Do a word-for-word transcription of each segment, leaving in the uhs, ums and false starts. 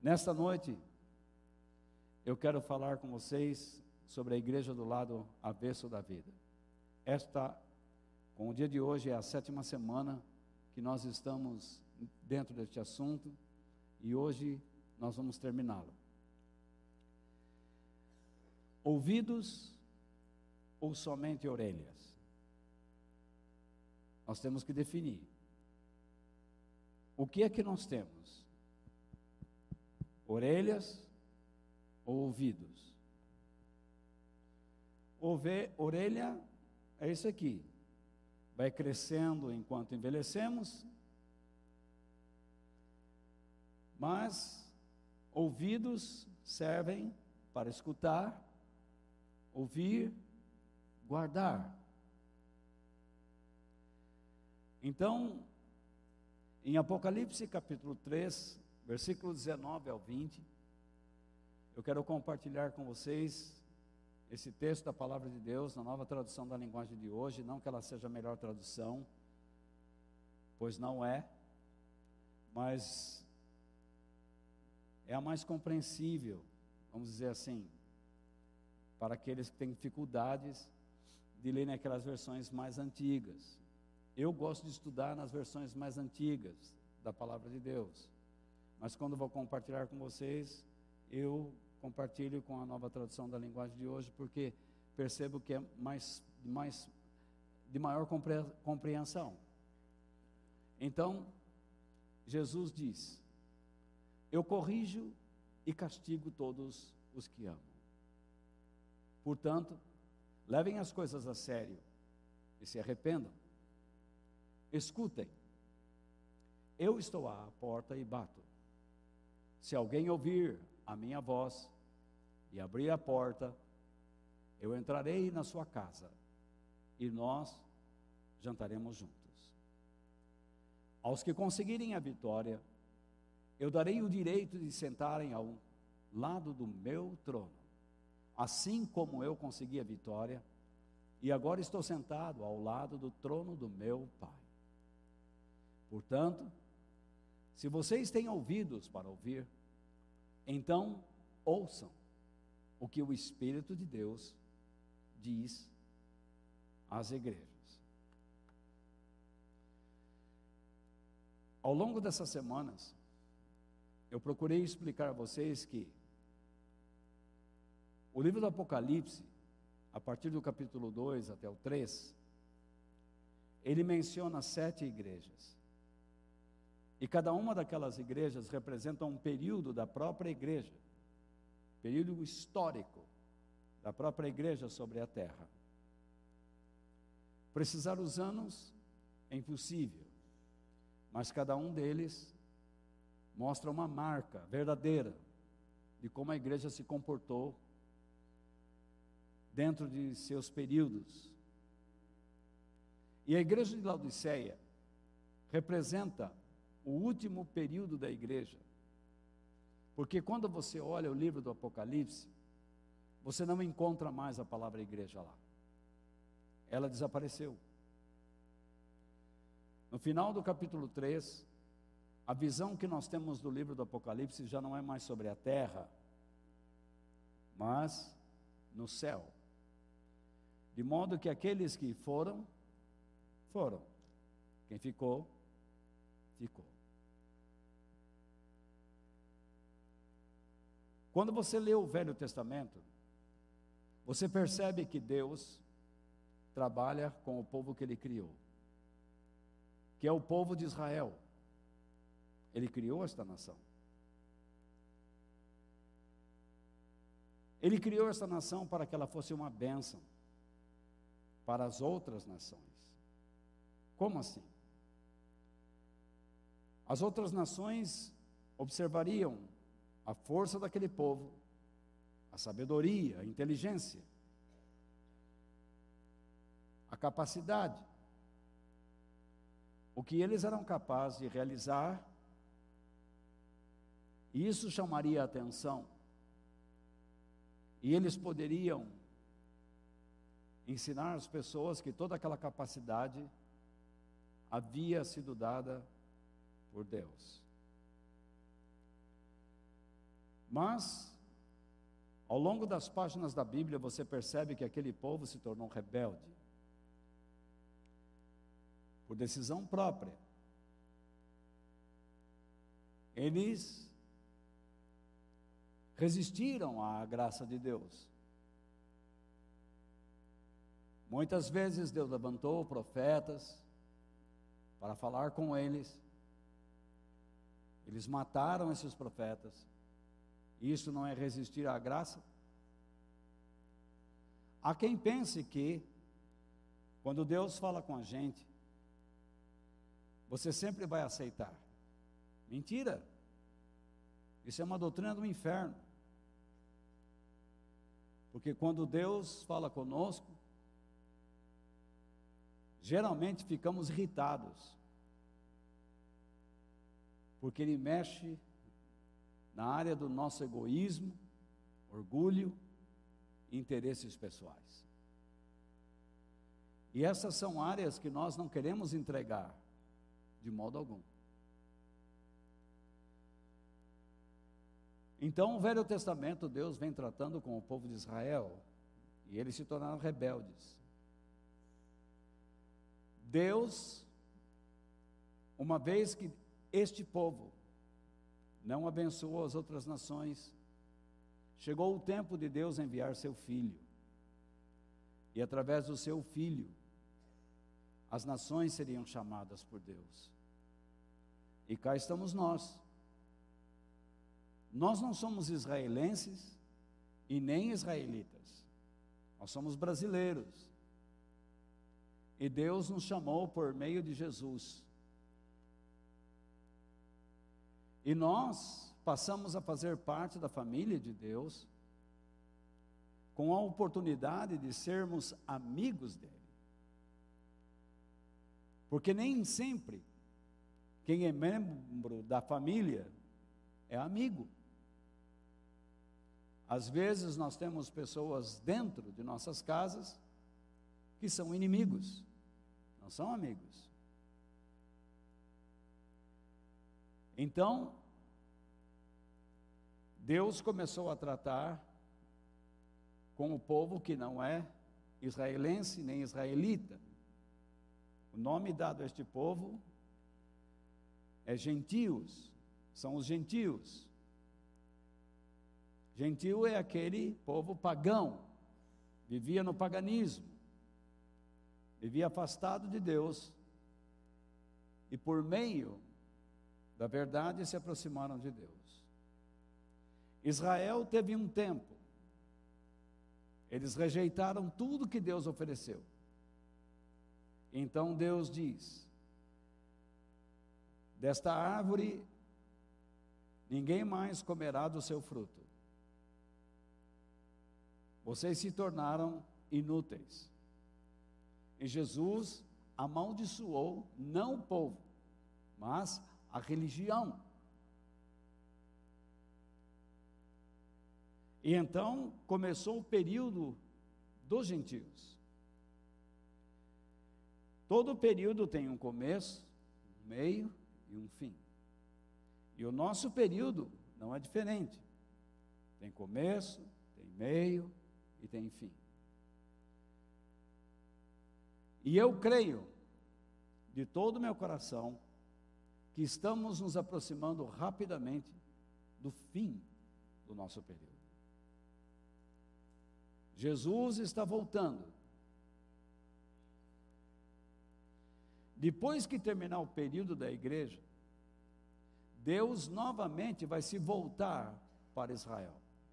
Nesta noite, eu quero falar com vocês sobre a igreja do lado avesso da vida. Esta, com o dia de hoje, é a sétima semana que nós estamos dentro deste assunto e hoje nós vamos terminá-lo. Ouvidos ou somente orelhas? Nós temos que definir. O que é que nós temos? Orelhas ou ouvidos? Ouve, orelha é isso aqui. Vai crescendo enquanto envelhecemos, mas ouvidos servem para escutar, ouvir, guardar. Então, em Apocalipse capítulo três, versículo dezenove ao vinte, eu quero compartilhar com vocês esse texto da palavra de Deus, na nova tradução da linguagem de hoje. Não que ela seja a melhor tradução, pois não é, mas é a mais compreensível, vamos dizer assim, para aqueles que têm dificuldades de ler naquelas versões mais antigas. Eu gosto de estudar nas versões mais antigas da palavra de Deus, mas quando vou compartilhar com vocês, eu compartilho com a nova tradução da linguagem de hoje, porque percebo que é mais, mais, de maior compreensão. Então, Jesus diz: eu corrijo e castigo todos os que amo. Portanto, levem as coisas a sério e se arrependam. Escutem, eu estou à porta e bato. Se alguém ouvir a minha voz e abrir a porta, eu entrarei na sua casa e nós jantaremos juntos. Aos que conseguirem a vitória, eu darei o direito de sentarem ao lado do meu trono, assim como eu consegui a vitória e agora estou sentado ao lado do trono do meu Pai. Portanto, se vocês têm ouvidos para ouvir, então ouçam o que o Espírito de Deus diz às igrejas. Ao longo dessas semanas, eu procurei explicar a vocês que o livro do Apocalipse, a partir do capítulo dois até o três, ele menciona sete igrejas. E cada uma daquelas igrejas representa um período da própria igreja, período histórico da própria igreja sobre a terra. Precisar os anos é impossível, mas cada um deles mostra uma marca verdadeira de como a igreja se comportou dentro de seus períodos. E a igreja de Laodiceia representa o último período da igreja, porque quando você olha o livro do Apocalipse, você não encontra mais a palavra igreja lá, ela desapareceu. No final do capítulo três, a visão que nós temos do livro do Apocalipse já não é mais sobre a terra, mas no céu, de modo que aqueles que foram, foram, quem ficou, ficou. Quando você lê o Velho Testamento, você percebe que Deus trabalha com o povo que Ele criou, que é o povo de Israel. Ele criou esta nação. Ele criou esta nação para que ela fosse uma bênção para as outras nações. Como assim? As outras nações observariam a força daquele povo, a sabedoria, a inteligência, a capacidade, o que eles eram capazes de realizar, e isso chamaria a atenção, e eles poderiam ensinar as pessoas que toda aquela capacidade havia sido dada por Deus. Mas, ao longo das páginas da Bíblia, você percebe que aquele povo se tornou rebelde, por decisão própria. Eles resistiram à graça de Deus. Muitas vezes Deus levantou profetas para falar com eles. Eles mataram esses profetas. Isso não é resistir à graça? Há quem pense que, quando Deus fala com a gente, você sempre vai aceitar. Mentira! Isso é uma doutrina do inferno. Porque quando Deus fala conosco, geralmente ficamos irritados, porque Ele mexe na área do nosso egoísmo, orgulho e interesses pessoais. E essas são áreas que nós não queremos entregar de modo algum. Então, o Velho Testamento, Deus vem tratando com o povo de Israel, e eles se tornaram rebeldes. Deus, uma vez que este povo não abençoou as outras nações, chegou o tempo de Deus enviar seu Filho, e através do seu Filho, as nações seriam chamadas por Deus. E cá estamos nós. Nós não somos israelenses e nem israelitas, nós somos brasileiros. E Deus nos chamou por meio de Jesus. E nós passamos a fazer parte da família de Deus, com a oportunidade de sermos amigos dele. Porque nem sempre quem é membro da família é amigo. Às vezes nós temos pessoas dentro de nossas casas que são inimigos, não são amigos. Então, Deus começou a tratar com o povo que não é israelense nem israelita. O nome dado a este povo é gentios, são os gentios. Gentio é aquele povo pagão, vivia no paganismo, vivia afastado de Deus, e por meio da verdade se aproximaram de Deus. Israel teve um tempo, eles rejeitaram tudo que Deus ofereceu. Então Deus diz: desta árvore ninguém mais comerá do seu fruto. Vocês se tornaram inúteis. E Jesus amaldiçoou não o povo, mas a religião. E então começou o período dos gentios. Todo período tem um começo, um meio e um fim. E o nosso período não é diferente. Tem começo, tem meio e tem fim. E eu creio, de todo o meu coração, que estamos nos aproximando rapidamente do fim do nosso período. Jesus está voltando. Depois que terminar o período da igreja, Deus novamente vai se voltar para Israel,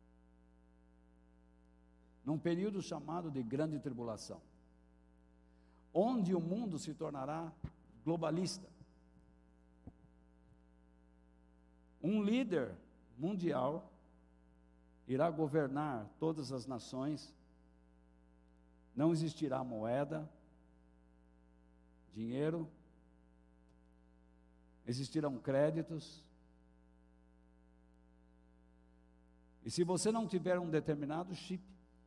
num período chamado de grande tribulação, onde o mundo se tornará globalista. Um líder mundial irá governar todas as nações, não existirá moeda, dinheiro, existirão créditos, e se você não tiver um determinado chip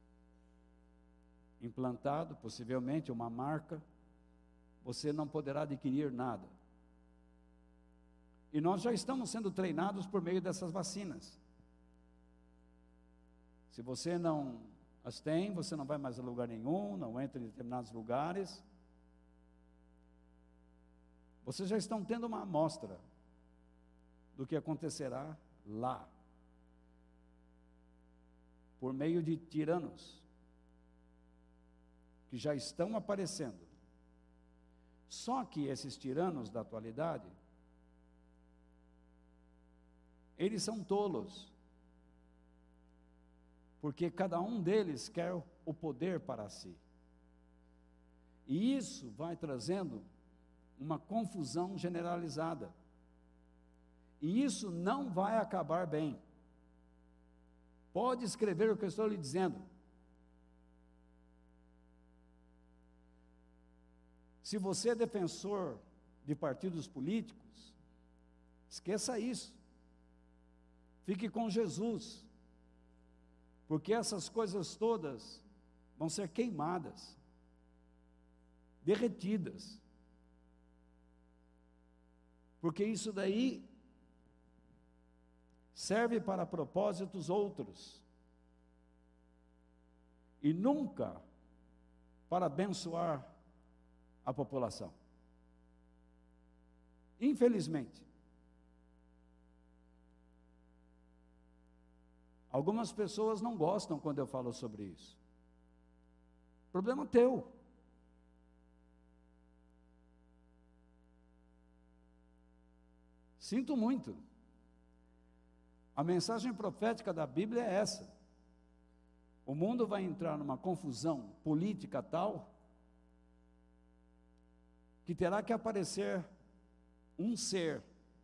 implantado, possivelmente uma marca, você não poderá adquirir nada. E nós já estamos sendo treinados por meio dessas vacinas. Se você não as tem, você não vai mais a lugar nenhum, não entra em determinados lugares. Vocês já estão tendo uma amostra do que acontecerá lá, por meio de tiranos que já estão aparecendo. Só que esses tiranos da atualidade, eles são tolos, porque cada um deles quer o poder para si. E isso vai trazendo uma confusão generalizada. E isso não vai acabar bem. Pode escrever o que eu estou lhe dizendo. Se você é defensor de partidos políticos, esqueça isso. Fique com Jesus. Porque essas coisas todas vão ser queimadas, derretidas. Porque isso daí serve para propósitos outros. E nunca para abençoar a população. Infelizmente. Algumas pessoas não gostam quando eu falo sobre isso. Problema teu. Sinto muito. A mensagem profética da Bíblia é essa. O mundo vai entrar numa confusão política tal que terá que aparecer um ser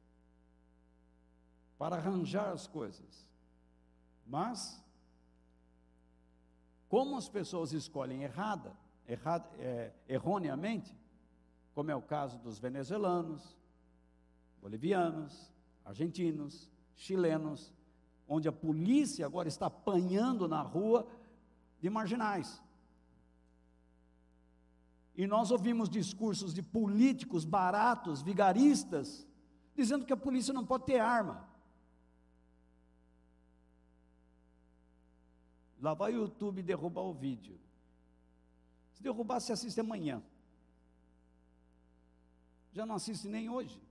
para arranjar as coisas. Mas, como as pessoas escolhem errada, errada é, erroneamente, como é o caso dos venezuelanos, bolivianos, argentinos, chilenos, onde a polícia agora está apanhando na rua de marginais. E nós ouvimos discursos de políticos baratos, vigaristas, dizendo que a polícia não pode ter arma. Lá vai o YouTube derrubar o vídeo. Se derrubar, se assiste amanhã. Já não assiste nem hoje.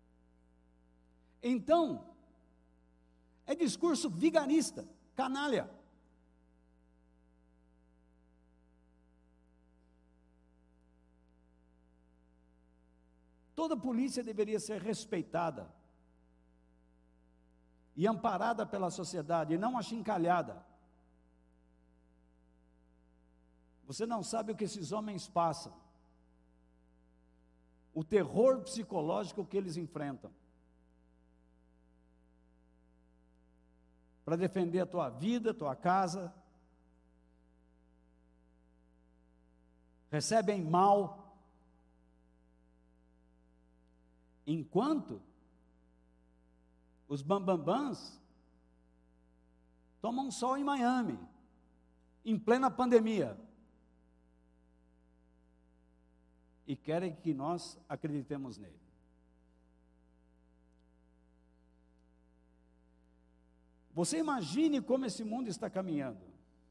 Então, é discurso vigarista, canalha. Toda polícia deveria ser respeitada e amparada pela sociedade, e não achincalhada. Você não sabe o que esses homens passam, o terror psicológico que eles enfrentam, para defender a tua vida, a tua casa. Recebem mal, enquanto os bambambãs tomam sol em Miami, em plena pandemia, e querem que nós acreditemos nele. Você imagine como esse mundo está caminhando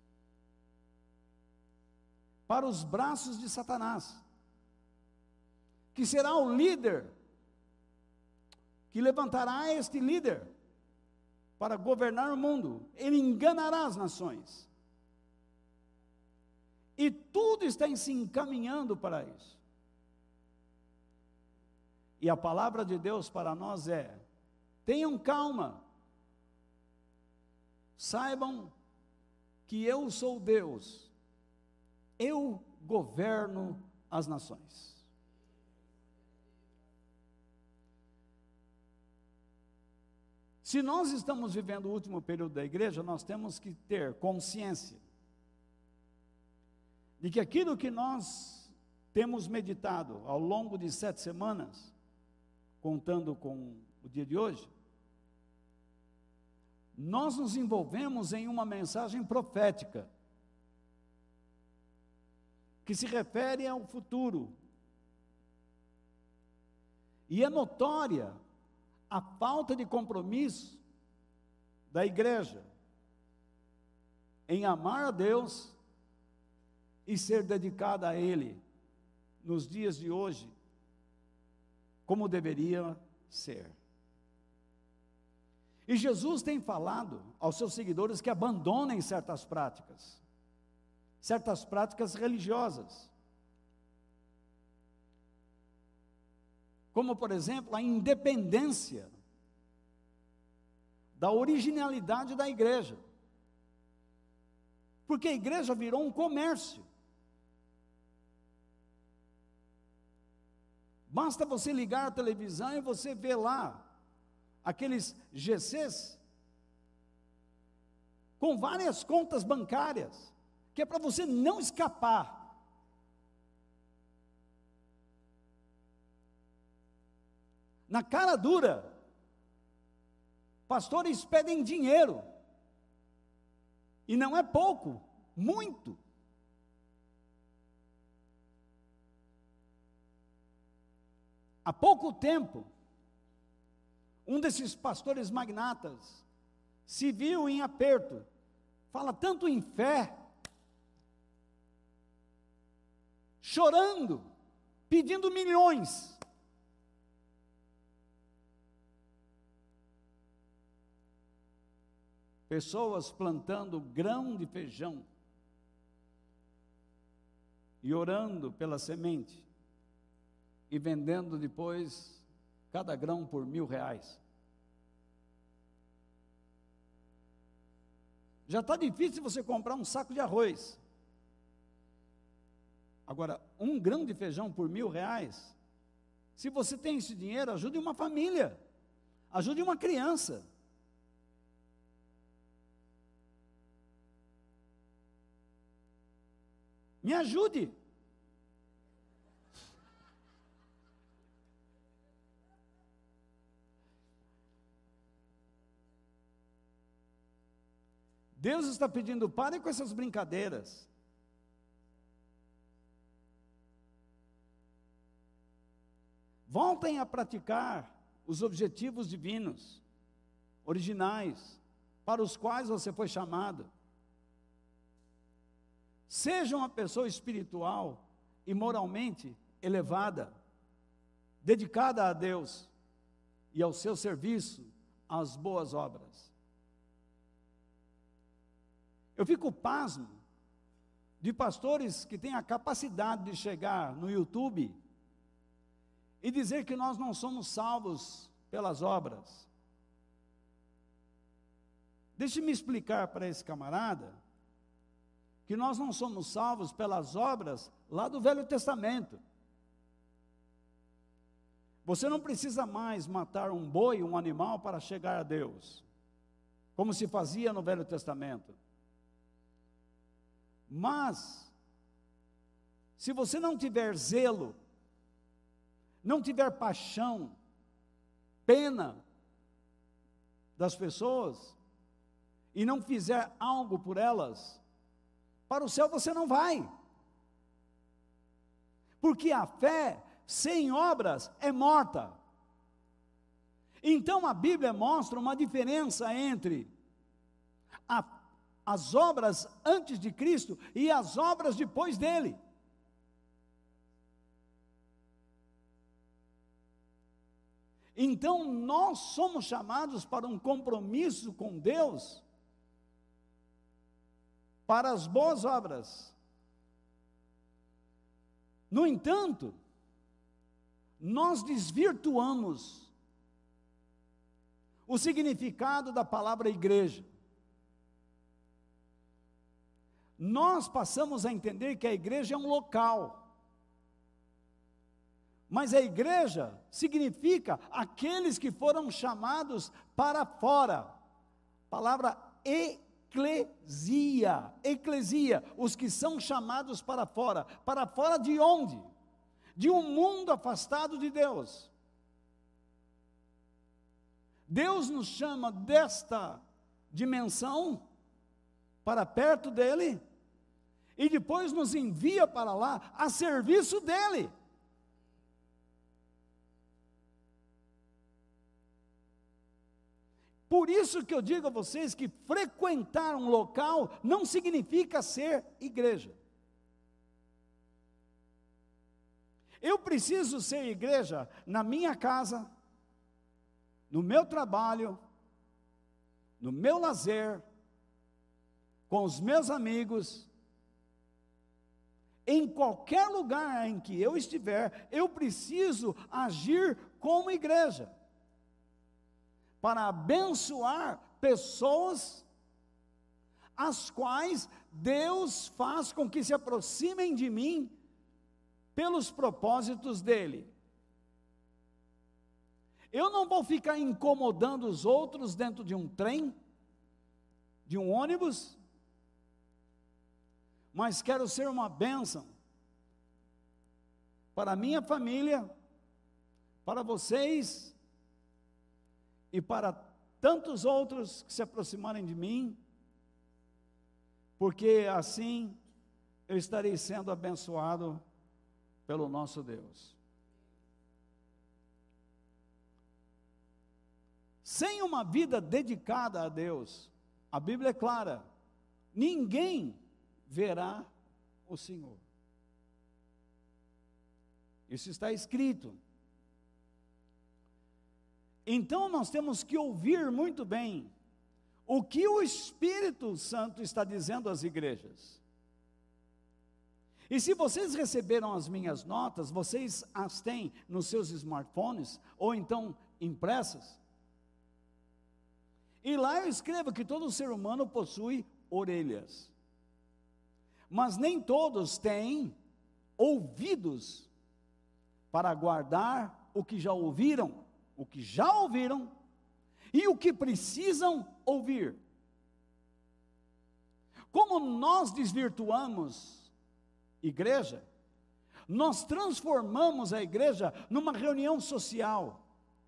para os braços de Satanás, que será o líder, que levantará este líder para governar o mundo. Ele enganará as nações. E tudo está se encaminhando para isso. E a palavra de Deus para nós é: tenham calma, saibam que eu sou Deus, eu governo as nações. Se nós estamos vivendo o último período da igreja, nós temos que ter consciência de que aquilo que nós temos meditado ao longo de sete semanas, contando com o dia de hoje, nós nos envolvemos em uma mensagem profética, que se refere ao futuro. E é notória a falta de compromisso da igreja em amar a Deus e ser dedicada a Ele nos dias de hoje, como deveria ser. E Jesus tem falado aos seus seguidores que abandonem certas práticas, certas práticas religiosas, como, por exemplo, a independência da originalidade da igreja, porque a igreja virou um comércio. Basta você ligar a televisão e você vê lá aqueles G Cs com várias contas bancárias, que é para você não escapar. Na cara dura, pastores pedem dinheiro, e não é pouco, muito. Há pouco tempo, um desses pastores magnatas se viu em aperto, fala tanto em fé, chorando, pedindo milhões. Pessoas plantando grão de feijão e orando pela semente e vendendo depois cada grão por mil reais. Já está difícil você comprar um saco de arroz. Agora, um grão de feijão por mil reais, se você tem esse dinheiro, ajude uma família, ajude uma criança. Me ajude. Deus está pedindo, pare com essas brincadeiras. Voltem a praticar os objetivos divinos, originais, para os quais você foi chamado. Seja uma pessoa espiritual e moralmente elevada, dedicada a Deus e ao seu serviço, às boas obras. Eu fico pasmo de pastores que têm a capacidade de chegar no YouTube e dizer que nós não somos salvos pelas obras. Deixe-me explicar para esse camarada que nós não somos salvos pelas obras lá do Velho Testamento. Você não precisa mais matar um boi, um animal, para chegar a Deus, como se fazia no Velho Testamento. Mas, se você não tiver zelo, não tiver paixão, pena das pessoas, e não fizer algo por elas, para o céu você não vai. Porque a fé sem obras é morta. Então a Bíblia mostra uma diferença entre a, as obras antes de Cristo e as obras depois dele. Então nós somos chamados para um compromisso com Deus, para as boas obras. No entanto, nós desvirtuamos o significado da palavra igreja. Nós passamos a entender que a igreja é um local, mas a igreja significa aqueles que foram chamados para fora. Palavra eclesia, eclesia, os que são chamados para fora. Para fora de onde? De um mundo afastado de Deus. Deus nos chama desta dimensão para perto dele e depois nos envia para lá a serviço dele. Por isso que eu digo a vocês que frequentar um local não significa ser igreja. Eu preciso ser igreja na minha casa, no meu trabalho, no meu lazer, com os meus amigos, em qualquer lugar em que eu estiver, eu preciso agir como igreja, para abençoar pessoas, as quais Deus faz com que se aproximem de mim, pelos propósitos dele. Eu não vou ficar incomodando os outros dentro de um trem, de um ônibus, mas quero ser uma bênção para a minha família, para vocês e para tantos outros que se aproximarem de mim, porque assim eu estarei sendo abençoado pelo nosso Deus. Sem uma vida dedicada a Deus, a Bíblia é clara, ninguém verá o Senhor. Isso está escrito. Então nós temos que ouvir muito bem o que o Espírito Santo está dizendo às igrejas. E se vocês receberam as minhas notas, vocês as têm nos seus smartphones, ou então impressas. E lá eu escrevo que todo ser humano possui orelhas. Mas nem todos têm ouvidos para guardar o que já ouviram, o que já ouviram e o que precisam ouvir. Como nós desvirtuamos igreja, nós transformamos a igreja numa reunião social.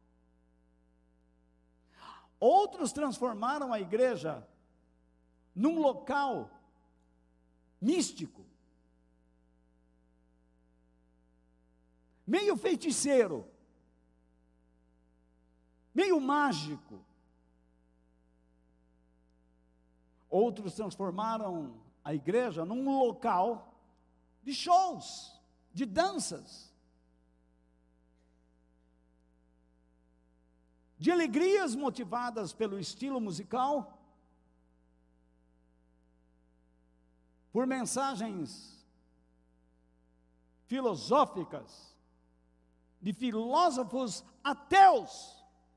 Outros transformaram a igreja num local místico, meio feiticeiro, meio mágico. Outros transformaram a igreja num local de shows, de danças, de alegrias motivadas pelo estilo musical, por mensagens filosóficas, de filósofos ateus,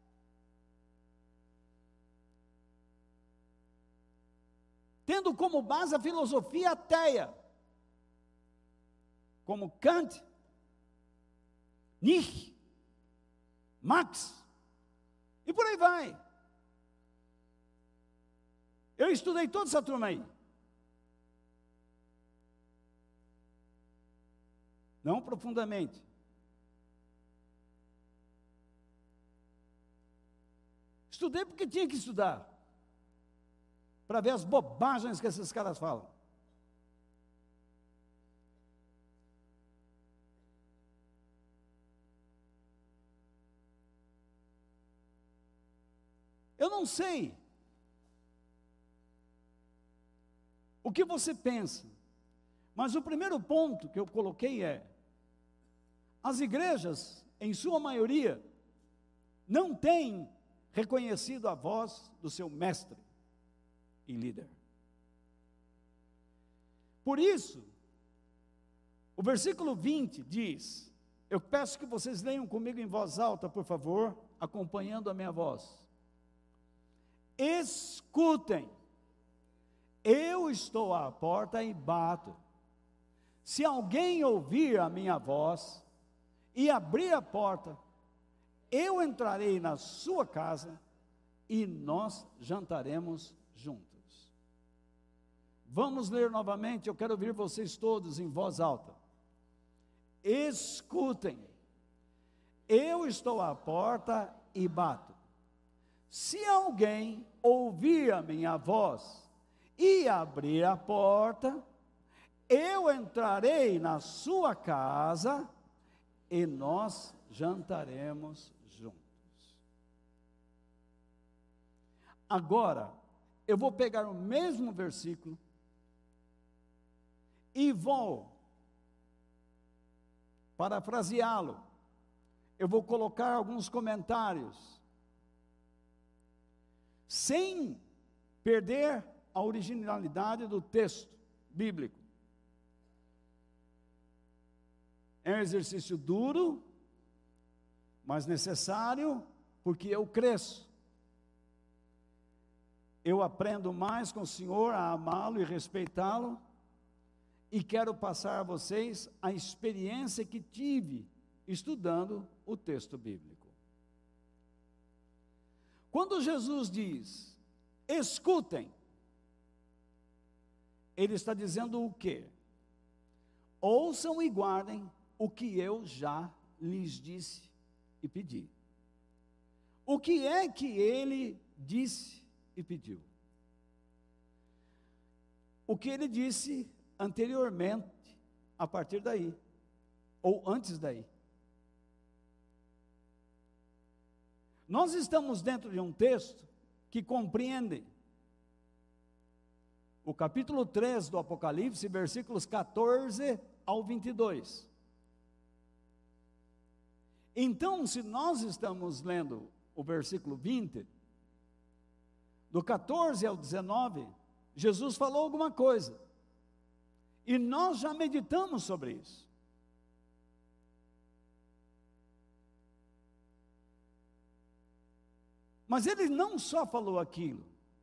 tendo como base a filosofia ateia, como Kant, Nietzsche, Marx, e por aí vai. Eu estudei toda essa turma aí. Não profundamente. Estudei porque tinha que estudar, para ver as bobagens que esses caras falam. Eu não sei o que você pensa, mas o primeiro ponto que eu coloquei é: as igrejas, em sua maioria, não têm reconhecido a voz do seu mestre e líder. Por isso, o versículo vinte diz, eu peço que vocês leiam comigo em voz alta, por favor, acompanhando a minha voz. Escutem, eu estou à porta e bato. Se alguém ouvir a minha voz e abrir a porta, eu entrarei na sua casa e nós jantaremos juntos. Vamos ler novamente, eu quero ouvir vocês todos em voz alta. Escutem, eu estou à porta e bato. Se alguém ouvir a minha voz e abrir a porta, eu entrarei na sua casa e nós jantaremos juntos. Agora, eu vou pegar o mesmo versículo e vou parafraseá-lo. Eu vou colocar alguns comentários, sem perder a originalidade do texto bíblico. É um exercício duro, mas necessário, porque eu cresço. Eu aprendo mais com o Senhor a amá-lo e respeitá-lo, e quero passar a vocês a experiência que tive estudando o texto bíblico. Quando Jesus diz, escutem, ele está dizendo o quê? Ouçam e guardem o que eu já lhes disse e pedi. O que é que ele disse e pediu? O que ele disse anteriormente, a partir daí, ou antes daí. Nós estamos dentro de um texto que compreende o capítulo três do Apocalipse, versículos catorze ao vinte e dois. Então, se nós estamos lendo o versículo vinte, do catorze ao dezenove, Jesus falou alguma coisa, e nós já meditamos sobre isso. Mas ele não só falou aquilo,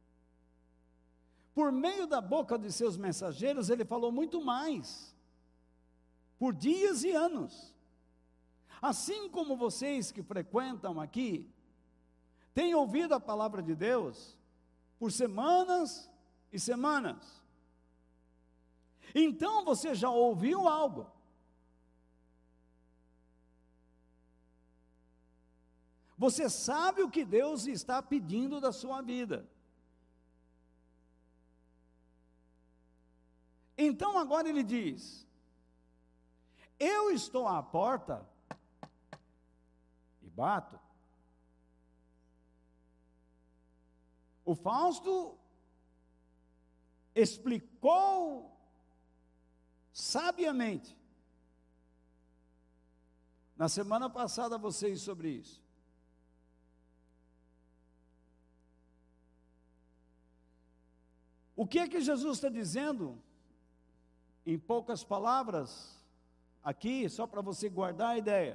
por meio da boca de seus mensageiros, ele falou muito mais, por dias e anos. Assim como vocês que frequentam aqui, têm ouvido a palavra de Deus, por semanas e semanas. Então você já ouviu algo. Você sabe o que Deus está pedindo da sua vida. Então agora ele diz, eu estou à porta e bato. O Fausto explicou sabiamente na semana passada a vocês sobre isso. O que é que Jesus está dizendo? Em poucas palavras, aqui, só para você guardar a ideia.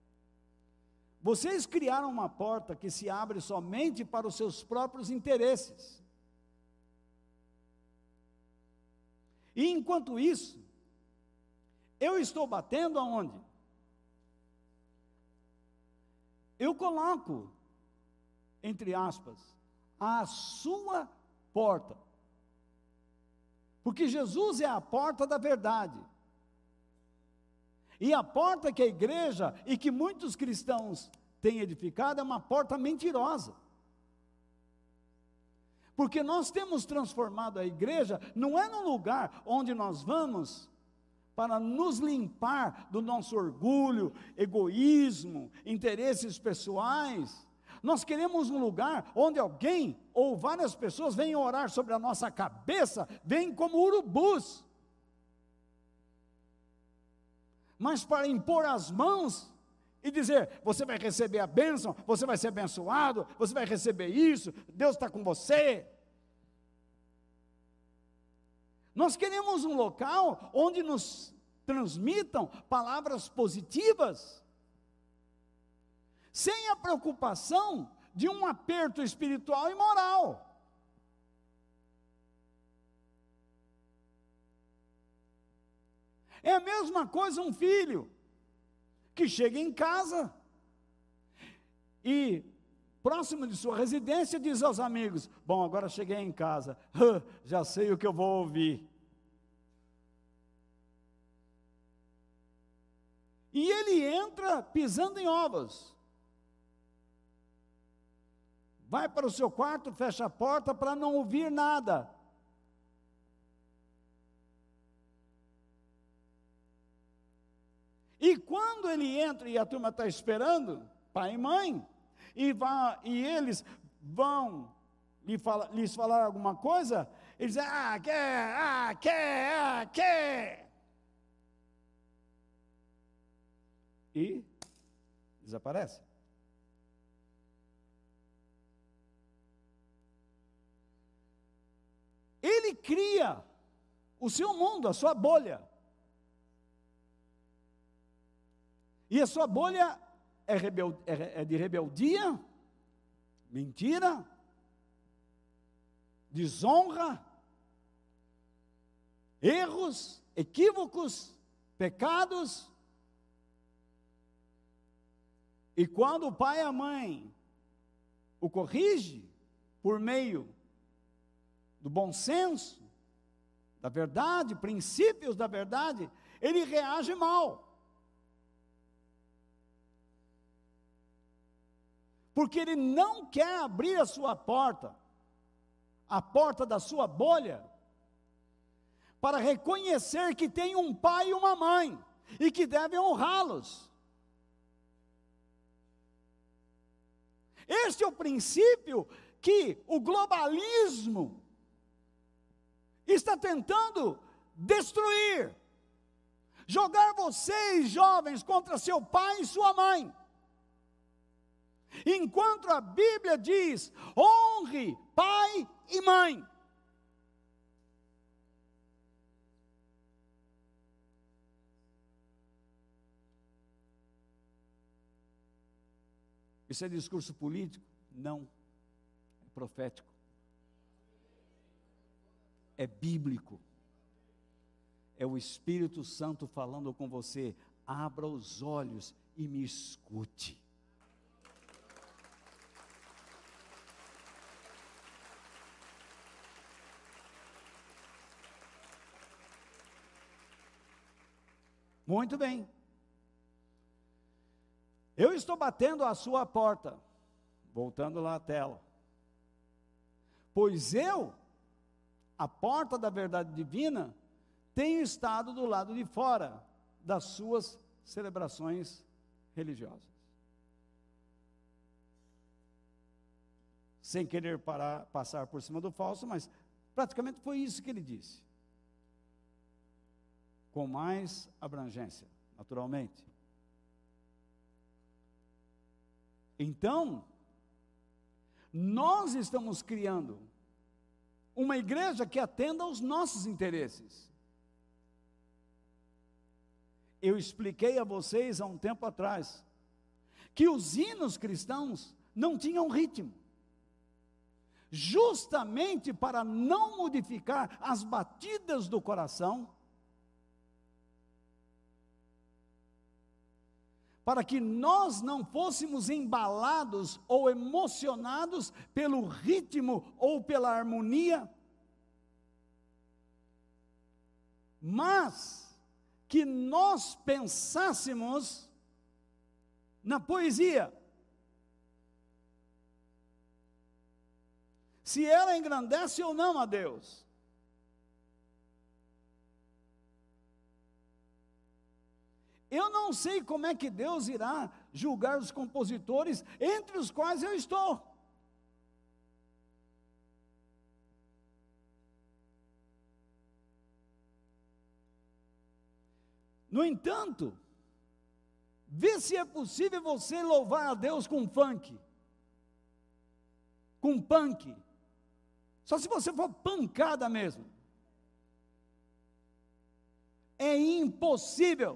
Vocês criaram uma porta que se abre somente para os seus próprios interesses. E enquanto isso, eu estou batendo aonde? Eu coloco, entre aspas, a sua porta. Porque Jesus é a porta da verdade. E a porta que a igreja e que muitos cristãos têm edificado é uma porta mentirosa. Porque nós temos transformado a igreja, não é num lugar onde nós vamos para nos limpar do nosso orgulho, egoísmo, interesses pessoais. Nós queremos um lugar onde alguém ou várias pessoas venham orar sobre a nossa cabeça, vêm como urubus. Mas para impor as mãos e dizer, você vai receber a bênção, você vai ser abençoado, você vai receber isso, Deus está com você. Nós queremos um local onde nos transmitam palavras positivas, sem a preocupação de um aperto espiritual e moral. É a mesma coisa um filho que chega em casa e, próximo de sua residência, diz aos amigos, bom, agora cheguei em casa, já sei o que eu vou ouvir. E ele entra pisando em ovos. Vai para o seu quarto, fecha a porta para não ouvir nada. E quando ele entra e a turma está esperando, pai e mãe, e, vá, e eles vão lhe fala, lhes falar alguma coisa, eles dizem, ah, quer, ah, quer, ah, quer. E desaparece. Ele cria o seu mundo, a sua bolha. E a sua bolha é, rebel, é, é de rebeldia, mentira, desonra, erros, equívocos, pecados. E quando o pai e a mãe o corrige por meio do bom senso, da verdade, princípios da verdade, ele reage mal. Porque ele não quer abrir a sua porta, a porta da sua bolha, para reconhecer que tem um pai e uma mãe, e que deve honrá-los. Este é o princípio que o globalismo está tentando destruir. Jogar vocês, jovens, contra seu pai e sua mãe. Enquanto a Bíblia diz, honre pai e mãe. Isso é discurso político? Não. É profético. É bíblico. É o Espírito Santo falando com você. Abra os olhos e me escute. Muito bem. Eu estou batendo à sua porta. Voltando lá à tela. Pois eu, a porta da verdade divina, tenho estado do lado de fora das suas celebrações religiosas. Sem querer parar, passar por cima do falso, mas praticamente foi isso que ele disse. Com mais abrangência, naturalmente. Então, nós estamos criando uma igreja que atenda aos nossos interesses. Eu expliquei a vocês há um tempo atrás, que os hinos cristãos não tinham ritmo, justamente para não modificar as batidas do coração, para que nós não fôssemos embalados ou emocionados pelo ritmo ou pela harmonia, mas que nós pensássemos na poesia. Se ela engrandece ou não a Deus. Eu não sei como é que Deus irá julgar os compositores, entre os quais eu estou. No entanto, vê se é possível você louvar a Deus com funk, com punk, só se você for pancada mesmo. É impossível.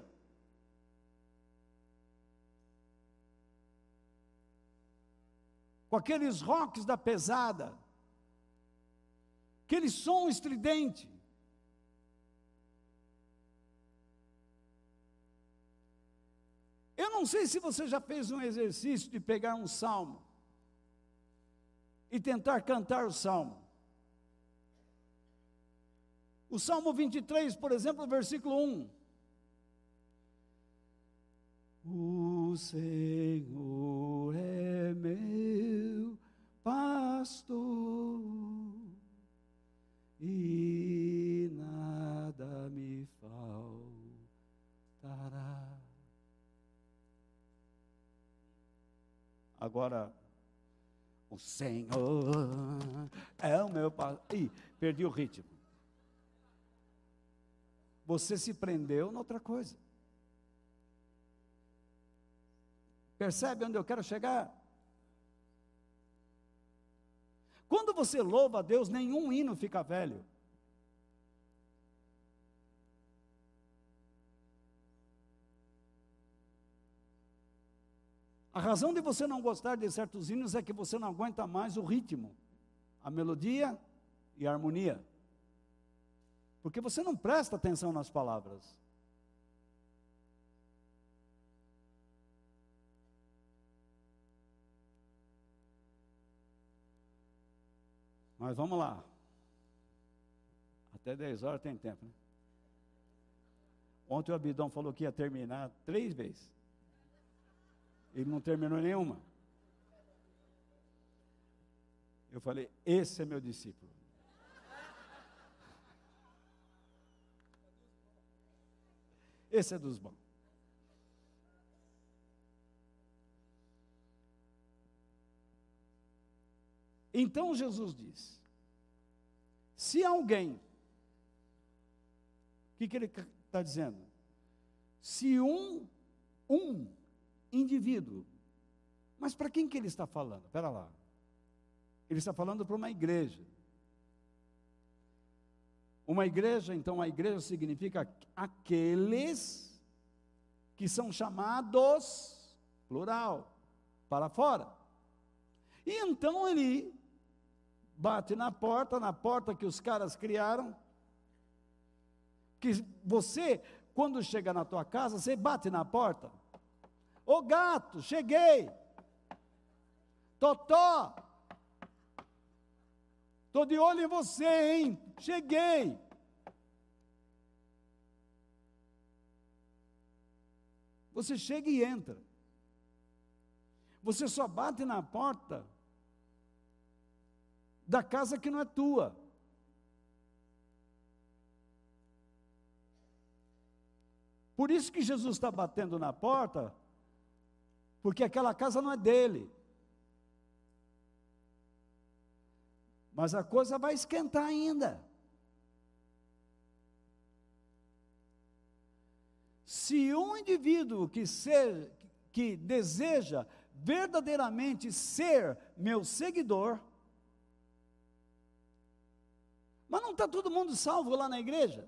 Com aqueles rocks da pesada, aquele som estridente. Eu não sei se você já fez um exercício de pegar um salmo e tentar cantar o salmo. O Salmo vinte e três, por exemplo, versículo um. O Senhor é meu pastor e nada me faltará. O O Senhor é o meu pastor. Ih, perdi o ritmo. Você se prendeu noutra coisa. Percebe onde eu quero chegar? Quando você louva a Deus, nenhum hino fica velho. A razão de você não gostar de certos hinos é que você não aguenta mais o ritmo, a melodia e a harmonia. Porque você não presta atenção nas palavras. Mas vamos lá. Até dez horas tem tempo, né? Ontem o Abidão falou que ia terminar três vezes. Ele não terminou nenhuma. Eu falei, esse é meu discípulo. Esse é dos bons. Então Jesus diz, se alguém, o que, que ele está dizendo? Se um, um indivíduo, mas para quem que ele está falando? Espera lá. Ele está falando para uma igreja. Uma igreja, então a igreja significa aqueles que são chamados, plural, para fora. E então ele bate na porta, na porta que os caras criaram, que você, quando chega na tua casa, você bate na porta. Ô gato, cheguei. Totó, estou de olho em você, hein? Cheguei. Você chega e entra. Você só bate na porta da casa que não é tua. Por isso que Jesus está batendo na porta, porque aquela casa não é dele. Mas a coisa vai esquentar ainda. Se um indivíduo que, ser, que deseja verdadeiramente ser meu seguidor, mas não está todo mundo salvo lá na igreja?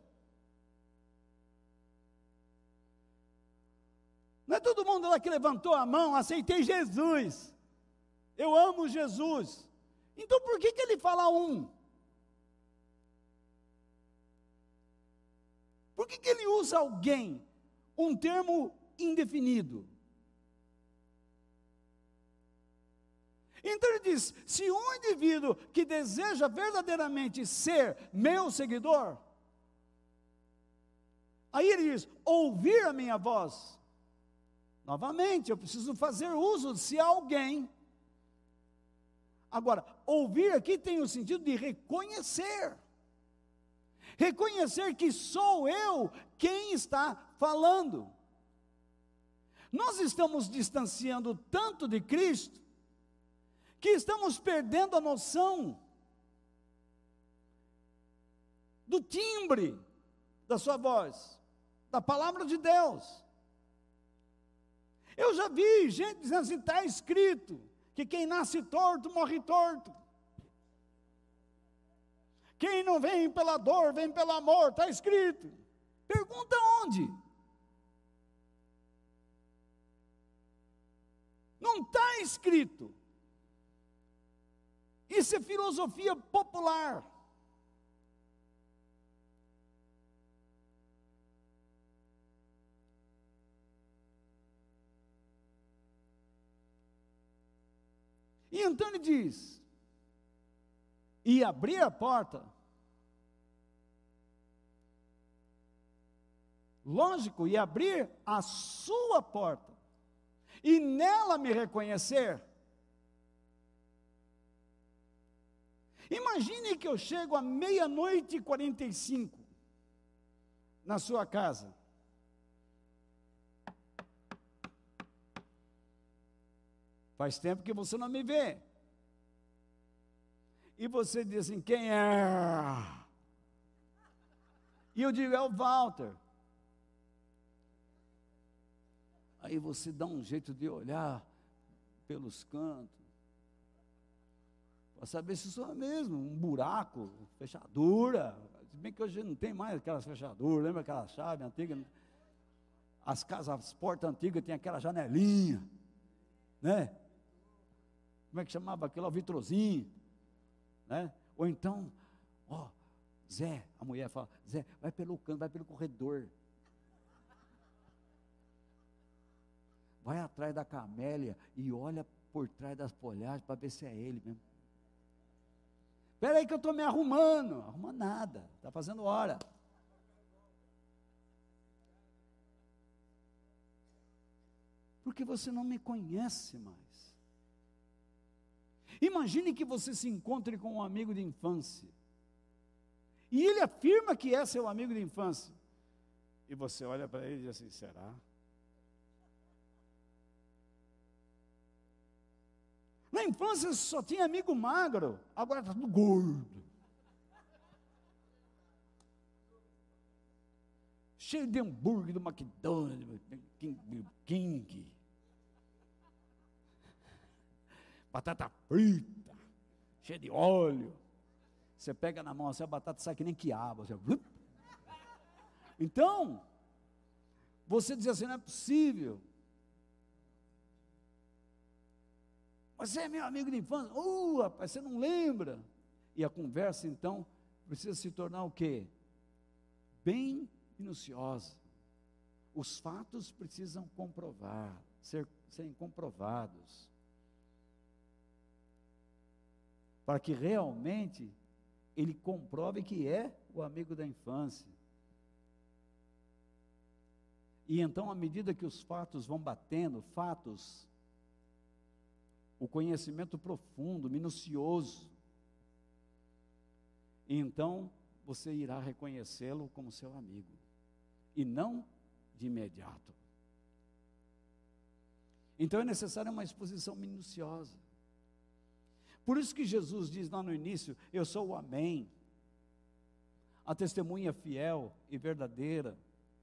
Não é todo mundo lá que levantou a mão, aceitei Jesus, eu amo Jesus. Então por que que ele fala um? Por que que ele usa alguém, um termo indefinido? Então ele diz, se um indivíduo que deseja verdadeiramente ser meu seguidor, aí ele diz, ouvir a minha voz. Novamente, eu preciso fazer uso de se alguém. Agora, ouvir aqui tem o sentido de reconhecer. Reconhecer que sou eu quem está falando. Nós estamos distanciando tanto de Cristo, que estamos perdendo a noção do timbre da sua voz, da palavra de Deus. Eu já vi gente dizendo assim, está escrito, que quem nasce torto, morre torto. Quem não vem pela dor, vem pelo amor, está escrito. Pergunta onde? Não está escrito. Isso é filosofia popular. E então ele diz, e abrir a porta, lógico, e abrir a sua porta, e nela me reconhecer. Imagine que eu chego à meia-noite e quarenta e cinco, na sua casa. Faz tempo que você não me vê. e você diz assim, quem é? E eu digo, é o Walter. Aí você dá um jeito de olhar pelos cantos, para saber se sou mesmo, um buraco, fechadura. Se bem que hoje não tem mais aquelas fechaduras, lembra aquela chave antiga? As casas, as portas antigas tem aquela janelinha, né? Como é que chamava aquilo? O vitrozinho, né? Ou então, ó, Zé, a mulher fala, Zé, vai pelo canto, vai pelo corredor. Vai atrás da camélia e olha por trás das folhagens para ver se é ele mesmo. Espera aí que eu estou me arrumando. Arruma nada, está fazendo hora. Porque você não me conhece mais. Imagine que você se encontre com um amigo de infância. E ele afirma que é seu amigo de infância. E você olha para ele e diz assim, será? Na infância só tinha amigo magro, agora está tudo gordo. Cheio de hambúrguer do McDonald's, King, King. Batata frita, cheia de óleo. Você pega na mão assim, a batata sai que nem quiabo. Assim, então, você diz assim, não é possível. Você é meu amigo de infância. Uh, rapaz, você não lembra? E a conversa, então, precisa se tornar o quê? Bem minuciosa. Os fatos precisam comprovar, ser, serem comprovados. Para que realmente ele comprove que é o amigo da infância. E então, à medida que os fatos vão batendo, fatos, o conhecimento profundo, minucioso, e então você irá reconhecê-lo como seu amigo, e não de imediato. Então é necessária uma exposição minuciosa. Por isso que Jesus diz lá no início, eu sou o Amém, a testemunha fiel e verdadeira.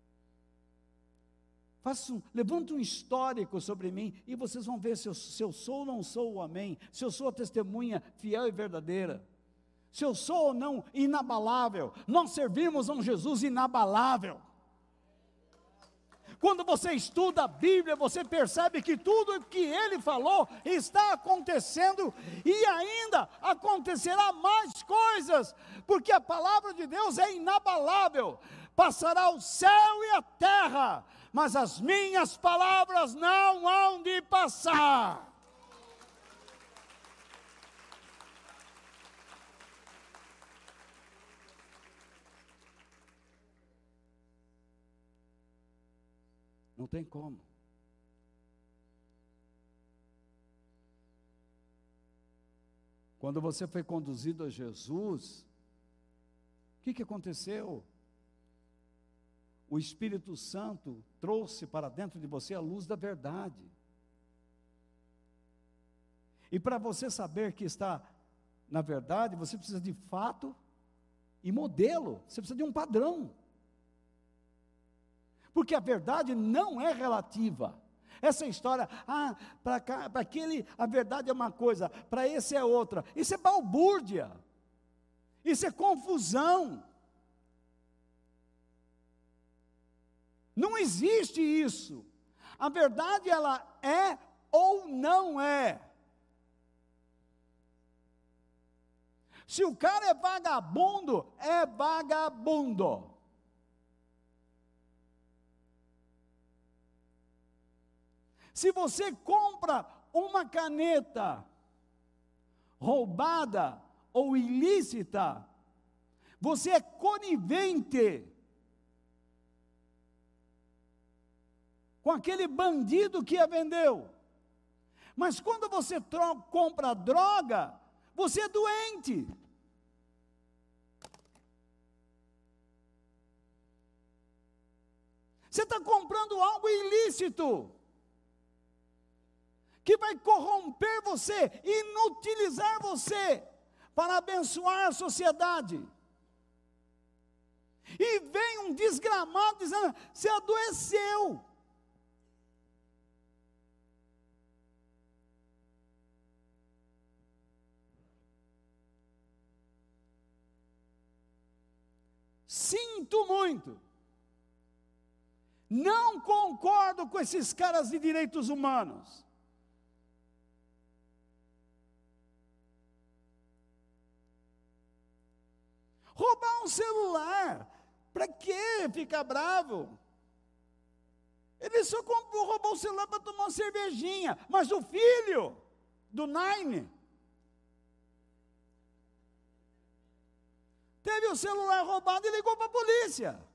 Faça um, levanta um histórico sobre mim, e vocês vão ver se eu, se eu sou ou não sou o Amém, se eu sou a testemunha fiel e verdadeira, se eu sou ou não inabalável. Nós servimos a um Jesus inabalável. Quando você estuda a Bíblia, você percebe que tudo que ele falou está acontecendo, e ainda acontecerá mais coisas, porque a palavra de Deus é inabalável. Passará o céu e a terra, mas as minhas palavras não hão de passar. Não tem como. Quando você foi conduzido a Jesus, o que, que aconteceu? O Espírito Santo trouxe para dentro de você a luz da verdade. E para você saber que está na verdade, você precisa de fato e modelo, você precisa de um padrão. Porque a verdade não é relativa. Essa história, ah, para aquele a verdade é uma coisa, para esse é outra. Isso é balbúrdia. Isso é confusão. Não existe isso. A verdade, ela é ou não é. Se o cara é vagabundo, é vagabundo. Se você compra uma caneta roubada ou ilícita, você é conivente com aquele bandido que a vendeu. Mas quando você tro- compra droga, você é doente. Você está comprando algo ilícito, que vai corromper você, inutilizar você, para abençoar a sociedade. E vem um desgramado dizendo: você adoeceu. Sinto muito. Não concordo com esses caras de direitos humanos. Roubar um celular, para que ficar bravo? Ele só comprou, roubou o celular para tomar uma cervejinha, mas o filho do Nine teve o celular roubado e ligou para a polícia.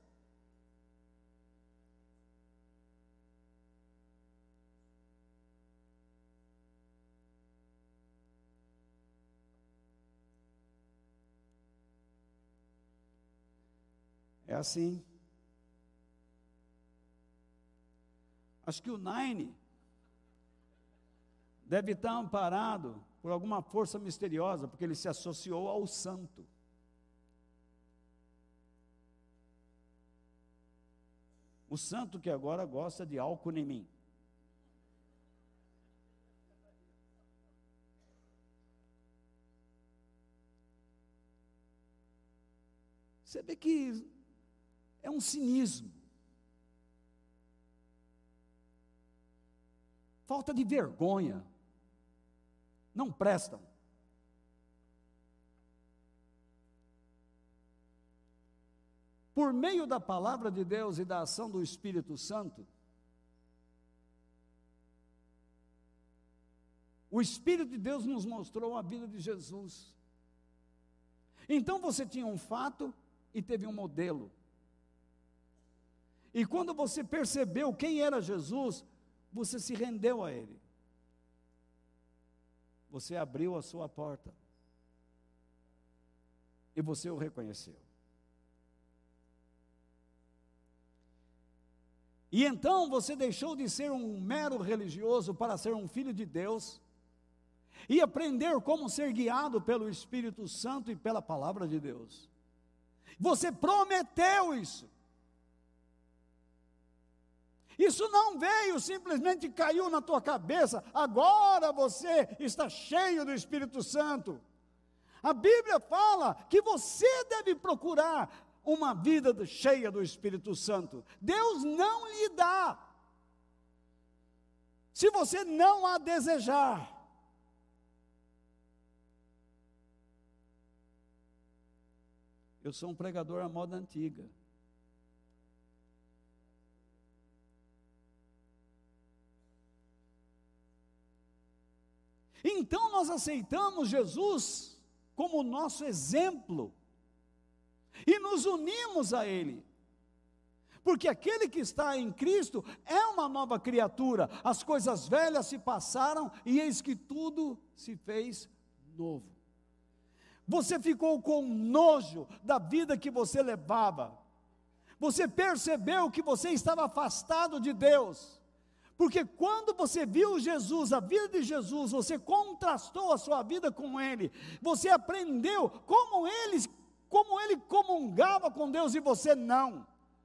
É assim. Acho que o Nine deve estar amparado por alguma força misteriosa, porque ele se associou ao santo. O santo que agora gosta de álcool em mim. Você vê que é um cinismo. Falta de vergonha. Não prestam. Por meio da palavra de Deus e da ação do Espírito Santo, o Espírito de Deus nos mostrou a vida de Jesus. Então você tinha um fato e teve um modelo. E quando você percebeu quem era Jesus, você se rendeu a Ele. Você abriu a sua porta. E você o reconheceu. E então você deixou de ser um mero religioso para ser um filho de Deus e aprender como ser guiado pelo Espírito Santo e pela palavra de Deus. Você prometeu isso. Isso não veio, simplesmente caiu na tua cabeça. Agora você está cheio do Espírito Santo. A Bíblia fala que você deve procurar uma vida cheia do Espírito Santo. Deus não lhe dá, se você não a desejar. Eu sou um pregador à moda antiga. Então nós aceitamos Jesus como nosso exemplo e nos unimos a Ele, porque aquele que está em Cristo é uma nova criatura. As coisas velhas se passaram e eis que tudo se fez novo. Você ficou com nojo da vida que você levava, você percebeu que você estava afastado de Deus, porque quando você viu Jesus, a vida de Jesus, você contrastou a sua vida com Ele, você aprendeu como Ele, como Ele comungava com Deus e você não.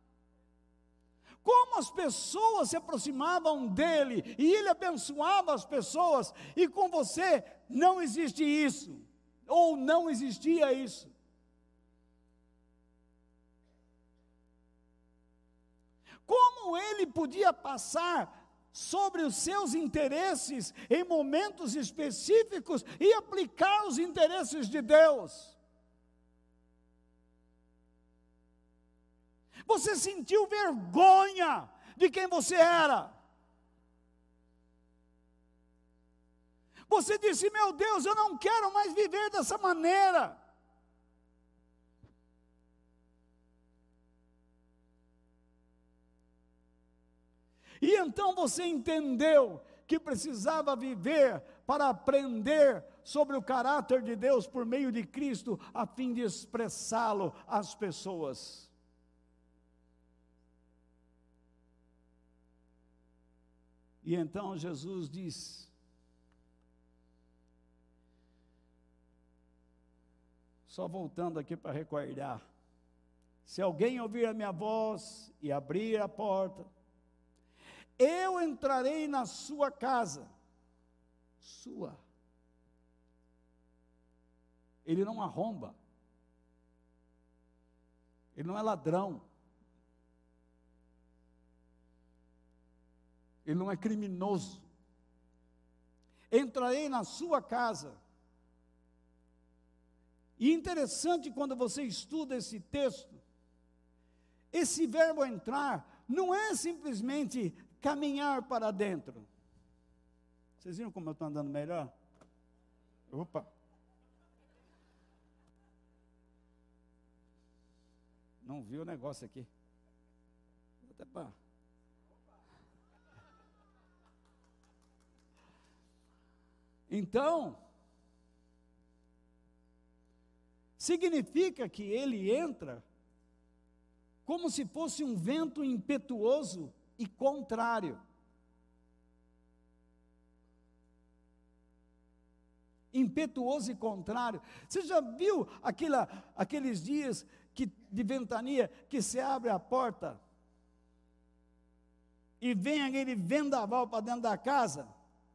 Como as pessoas se aproximavam dEle, e Ele abençoava as pessoas, e com você não existe isso, ou não existia isso. Como Ele podia passar sobre os seus interesses em momentos específicos e aplicar os interesses de Deus? Você sentiu vergonha de quem você era. Você disse: meu Deus, eu não quero mais viver dessa maneira. E então você entendeu que precisava viver para aprender sobre o caráter de Deus por meio de Cristo, a fim de expressá-lo às pessoas. E então Jesus diz: Só voltando aqui para recordar. Se alguém ouvir a minha voz e abrir a porta, eu entrarei na sua casa. Sua. Ele não arromba. Ele não é ladrão. Ele não é criminoso. Entrarei na sua casa. E interessante quando você estuda esse texto, esse verbo entrar não é simplesmente caminhar para dentro. Vocês viram como eu estou andando melhor? Opa! Não vi o negócio aqui. Até pá. Então, significa que ele entra como se fosse um vento impetuoso e contrário. Impetuoso e contrário. Você já viu aquela, aqueles dias que, de ventania que você abre a porta e vem aquele vendaval para dentro da casa?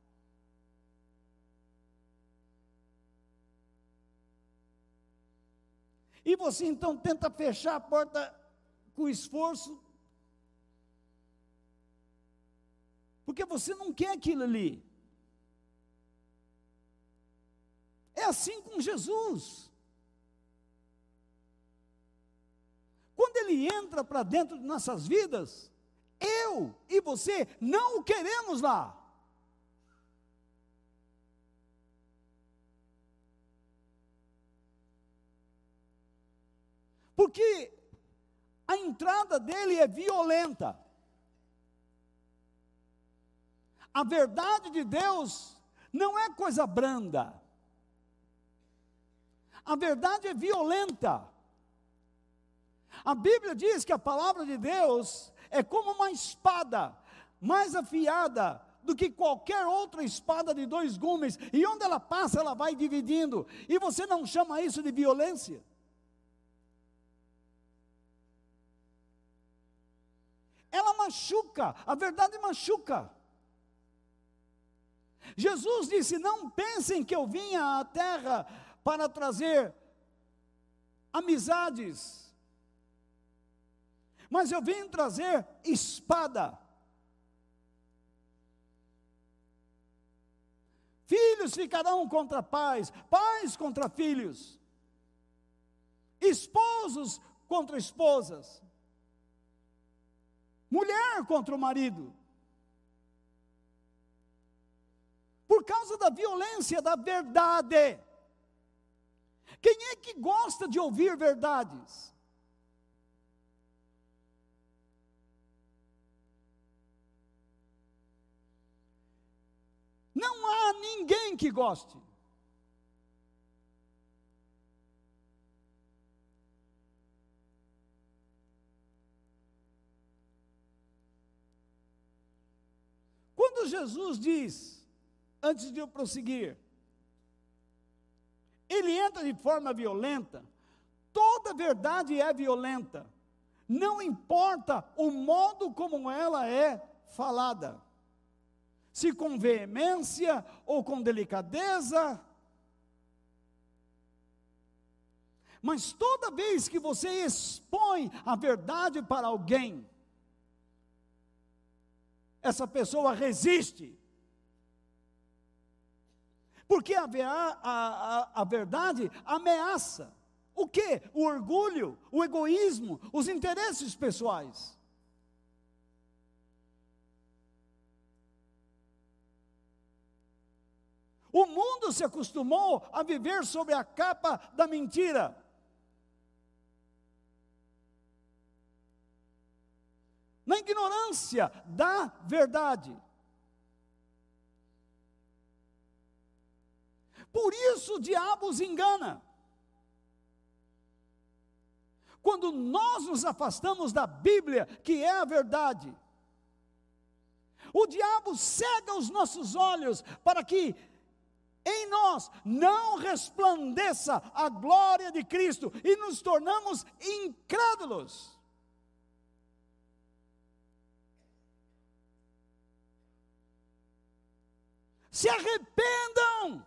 E você então tenta fechar a porta com esforço, porque você não quer aquilo ali. É assim com Jesus. Quando Ele entra para dentro de nossas vidas, eu e você não o queremos lá. Porque a entrada dele é violenta. A verdade de Deus não é coisa branda. A verdade é violenta. A Bíblia diz que a palavra de Deus é como uma espada, mais afiada do que qualquer outra espada de dois gumes, e onde ela passa, ela vai dividindo, e você não chama isso de violência? Ela machuca, a verdade machuca. Jesus disse: não pensem que eu vinha à terra para trazer amizades, mas eu vim trazer espada. Filhos ficarão contra pais, pais contra filhos, esposos contra esposas, mulher contra o marido, por causa da violência da verdade. Quem é que gosta de ouvir verdades? Não há ninguém que goste. Quando Jesus diz, antes de eu prosseguir, ele entra de forma violenta, toda verdade é violenta, não importa o modo como ela é falada, se com veemência ou com delicadeza, mas toda vez que você expõe a verdade para alguém, essa pessoa resiste. Porque a, a, a, a verdade ameaça. O quê? O orgulho, o egoísmo, os interesses pessoais. O mundo se acostumou a viver sob a capa da mentira. Na ignorância da verdade. Por isso o diabo os engana. Quando nós nos afastamos da Bíblia, que é a verdade, o diabo cega os nossos olhos para que em nós não resplandeça a glória de Cristo e nos tornamos incrédulos. Se arrependam,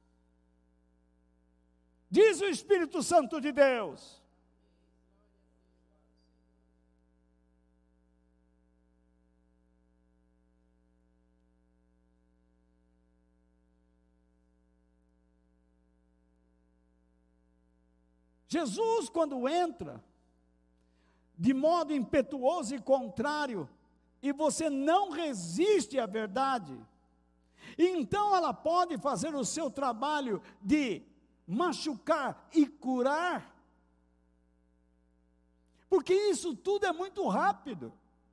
diz o Espírito Santo de Deus. Jesus, quando entra, de modo impetuoso e contrário, e você não resiste à verdade, então ela pode fazer o seu trabalho de machucar e curar, porque isso tudo é muito rápido.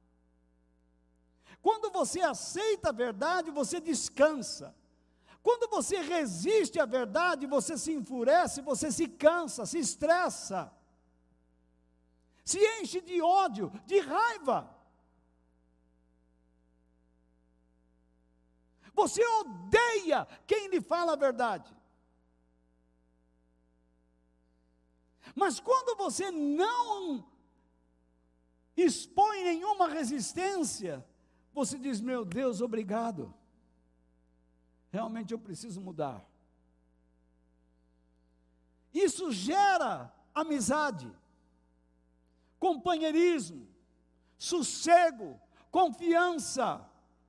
Quando você aceita a verdade, você descansa. Quando você resiste à verdade, você se enfurece, você se cansa, se estressa, se enche de ódio, de raiva. Você odeia quem lhe fala a verdade. Mas quando você não expõe nenhuma resistência, você diz: meu Deus, obrigado. Realmente eu preciso mudar. Isso gera amizade, companheirismo, sossego, confiança.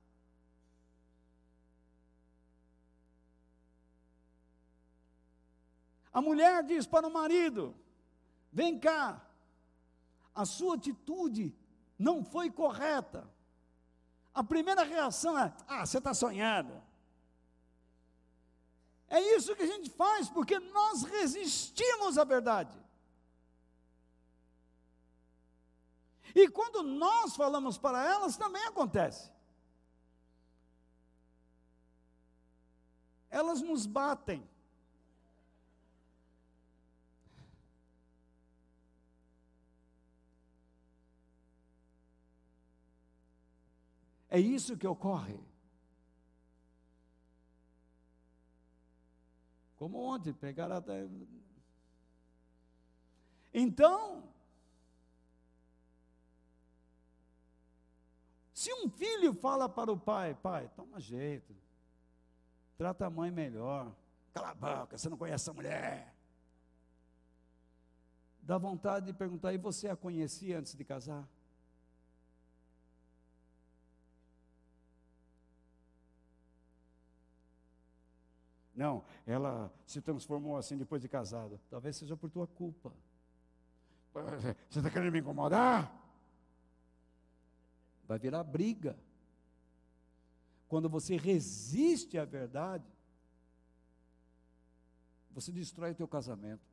A mulher diz para o marido: vem cá, a sua atitude não foi correta. A primeira reação é: ah, você está sonhando. É isso que a gente faz, porque nós resistimos à verdade. E quando nós falamos para elas, também acontece. Elas nos batem. É isso que ocorre. Como ontem, pegaram até... Então, se um filho fala para o pai: pai, toma jeito, trata a mãe melhor, cala a boca, você não conhece a mulher. Dá vontade de perguntar: e você a conhecia antes de casar? Não, ela se transformou assim depois de casada. Talvez seja por tua culpa. Você está querendo me incomodar? Vai virar briga. Quando você resiste à verdade, você destrói o teu casamento.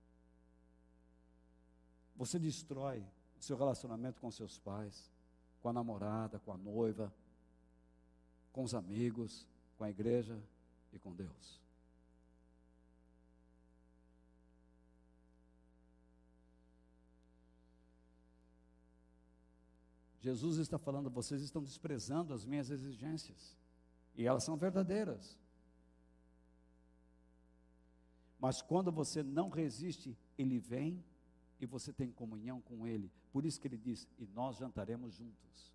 Você destrói o seu relacionamento com seus pais, com a namorada, com a noiva, com os amigos, com a igreja e com Deus. Jesus está falando: vocês estão desprezando as minhas exigências, e elas são verdadeiras. Mas quando você não resiste, Ele vem e você tem comunhão com Ele. Por isso que Ele diz: e nós jantaremos juntos.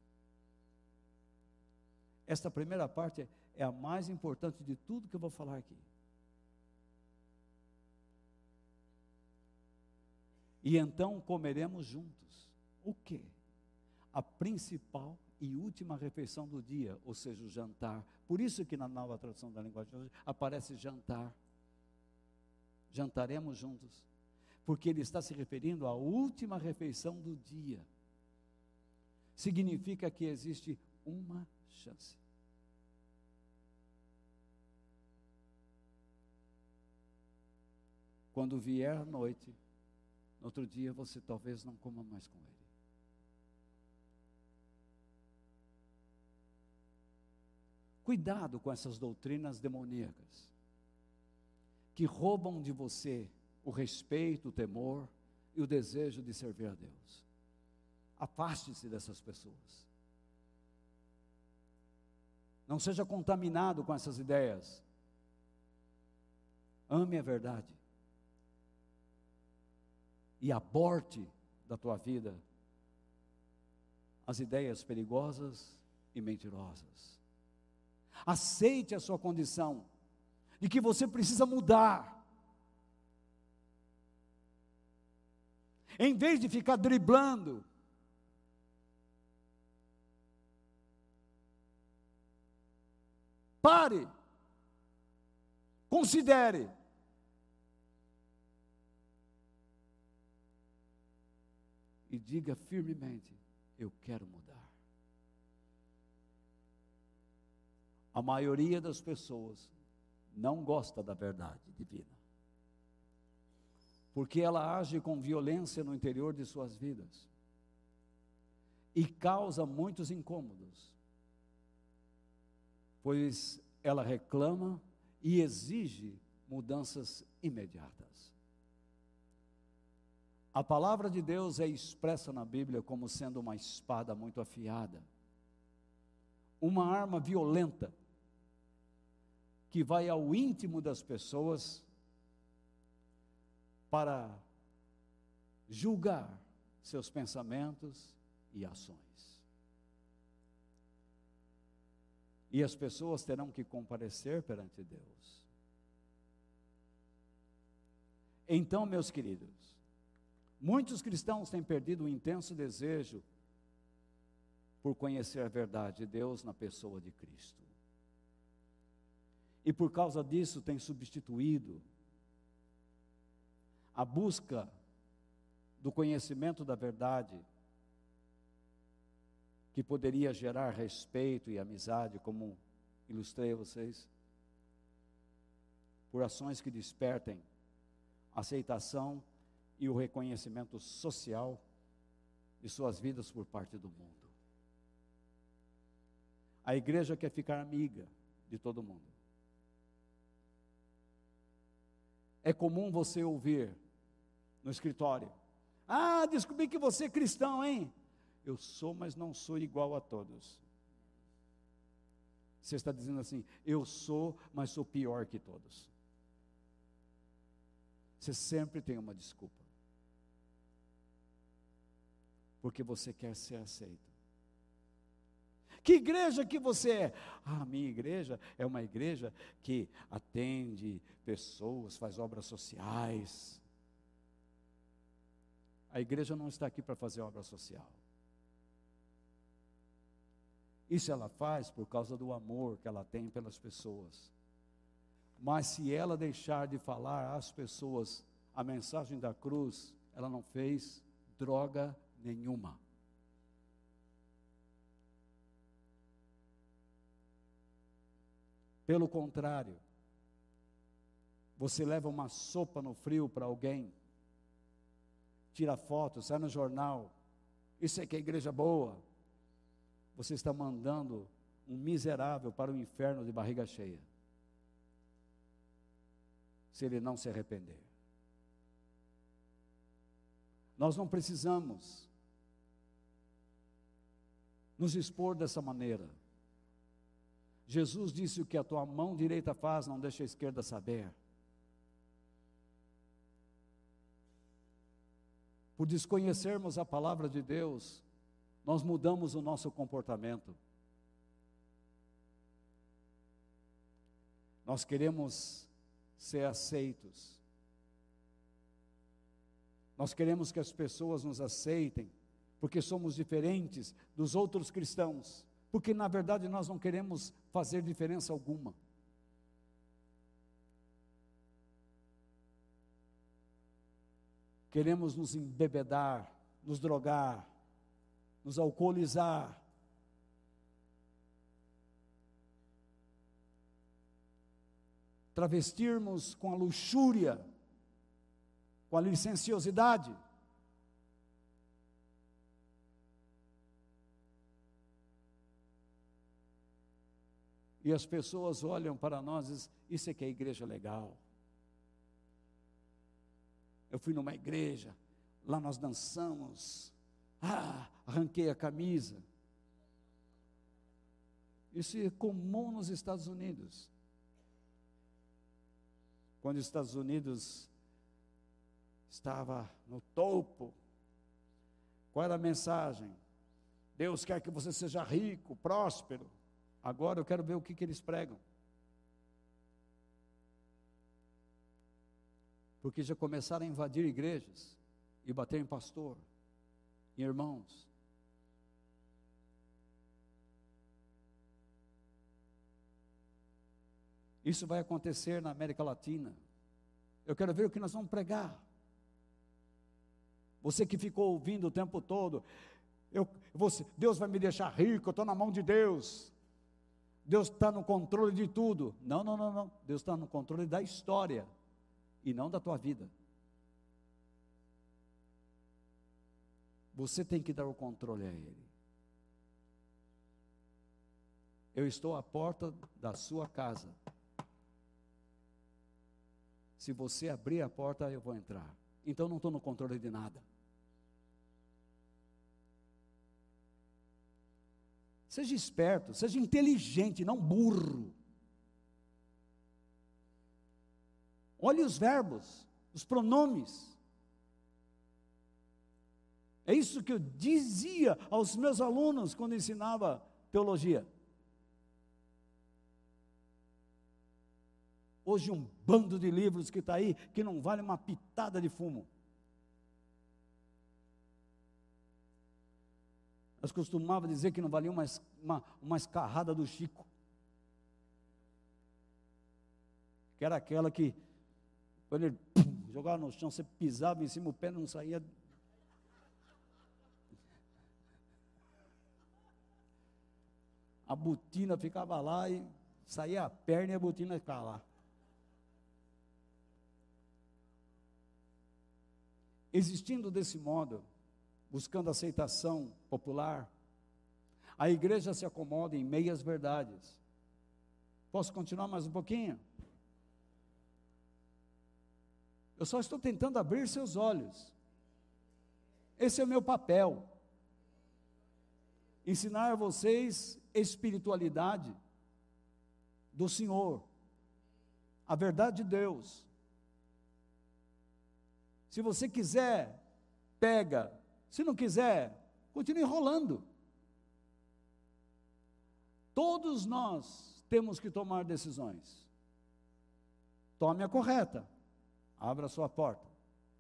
Esta primeira parte é é a mais importante de tudo que eu vou falar aqui. E então comeremos juntos. O quê? A principal e última refeição do dia, ou seja, o jantar. Por isso que na nova tradução da linguagem de hoje aparece jantar. Jantaremos juntos. Porque ele está se referindo à última refeição do dia. Significa que existe uma chance. Quando vier a noite, no outro dia você talvez não coma mais com ele. Cuidado com essas doutrinas demoníacas, que roubam de você o respeito, o temor e o desejo de servir a Deus. Afaste-se dessas pessoas. Não seja contaminado com essas ideias. ame a verdade e aborte da tua vida as ideias perigosas e mentirosas. Aceite a sua condição de que você precisa mudar. Em vez de ficar driblando, pare, considere. E diga firmemente: eu quero mudar. A maioria das pessoas não gosta da verdade divina, porque ela age com violência no interior de suas vidas e causa muitos incômodos, pois ela reclama e exige mudanças imediatas. A palavra de Deus é expressa na Bíblia como sendo uma espada muito afiada, uma arma violenta, que vai ao íntimo das pessoas para julgar seus pensamentos e ações. E as pessoas terão que comparecer perante Deus. Então, meus queridos, muitos cristãos têm perdido o intenso desejo por conhecer a verdade de Deus na pessoa de Cristo. E por causa disso têm substituído a busca do conhecimento da verdade, que poderia gerar respeito e amizade, como ilustrei a vocês, por ações que despertem aceitação e o reconhecimento social de suas vidas por parte do mundo. A igreja quer ficar amiga de todo mundo. É comum você ouvir no escritório: ah, descobri que você é cristão, hein? Eu sou, mas não sou igual a todos. Você está dizendo assim: eu sou, mas sou pior que todos. Você sempre tem uma desculpa, porque você quer ser aceito. Que igreja que você é? Ah, minha igreja é uma igreja que atende pessoas, faz obras sociais. A igreja não está aqui para fazer obra social. Isso ela faz por causa do amor que ela tem pelas pessoas. Mas se ela deixar de falar às pessoas a mensagem da cruz, ela não fez droga nenhuma. Pelo contrário, você leva uma sopa no frio para alguém, tira foto, sai no jornal, isso é que é igreja boa. Você está mandando um miserável para o inferno de barriga cheia, se ele não se arrepender. Nós não precisamos nos expor dessa maneira. Jesus disse: o que a tua mão direita faz, não deixa a esquerda saber. Por desconhecermos a palavra de Deus, nós mudamos o nosso comportamento. Nós queremos ser aceitos. Nós queremos que as pessoas nos aceitem, porque somos diferentes dos outros cristãos. Porque na verdade nós não queremos fazer diferença alguma. Queremos nos embebedar, nos drogar, nos alcoolizar. Travestirmos com a luxúria, com a licenciosidade. E as pessoas olham para nós e dizem: isso é que é igreja legal. Eu fui numa igreja, lá nós dançamos, ah, arranquei a camisa. Isso é comum nos Estados Unidos. quando os Estados Unidos estava no topo, qual era a mensagem? Deus quer que você seja rico, próspero. Agora eu quero ver o que, que eles pregam. Porque já começaram a invadir igrejas e bater em pastor, em irmãos. Isso vai acontecer na América Latina. Eu quero ver o que nós vamos pregar. Você que ficou ouvindo o tempo todo, eu, você, Deus vai me deixar rico, eu estou na mão de Deus. Deus está no controle de tudo. Não, não, não, não. Deus está no controle da história e não da tua vida. Você tem que dar o controle a Ele. Eu estou à porta da sua casa. Se você abrir a porta, eu vou entrar. Então não estou no controle de nada. Seja esperto, seja inteligente, não burro. Olhe os verbos, os pronomes. É isso que eu dizia aos meus alunos quando ensinava teologia. Hoje um bando de livros que está aí, que não vale uma pitada de fumo. Nós costumávamos dizer que não valia uma, uma, uma escarrada do Chico. Que era aquela que, quando ele pum, jogava no chão, você pisava em cima, o pé não saía. A botina ficava lá e saía a perna e a botina ficava lá. Existindo desse modo, buscando aceitação popular, a igreja se acomoda em meias verdades. Posso continuar mais um pouquinho? Eu só estou tentando abrir seus olhos. Esse é o meu papel. Ensinar a vocês espiritualidade do Senhor, a verdade de Deus. Se você quiser, pega. Se não quiser, continue enrolando. Todos nós temos que tomar decisões. Tome a correta. Abra a sua porta.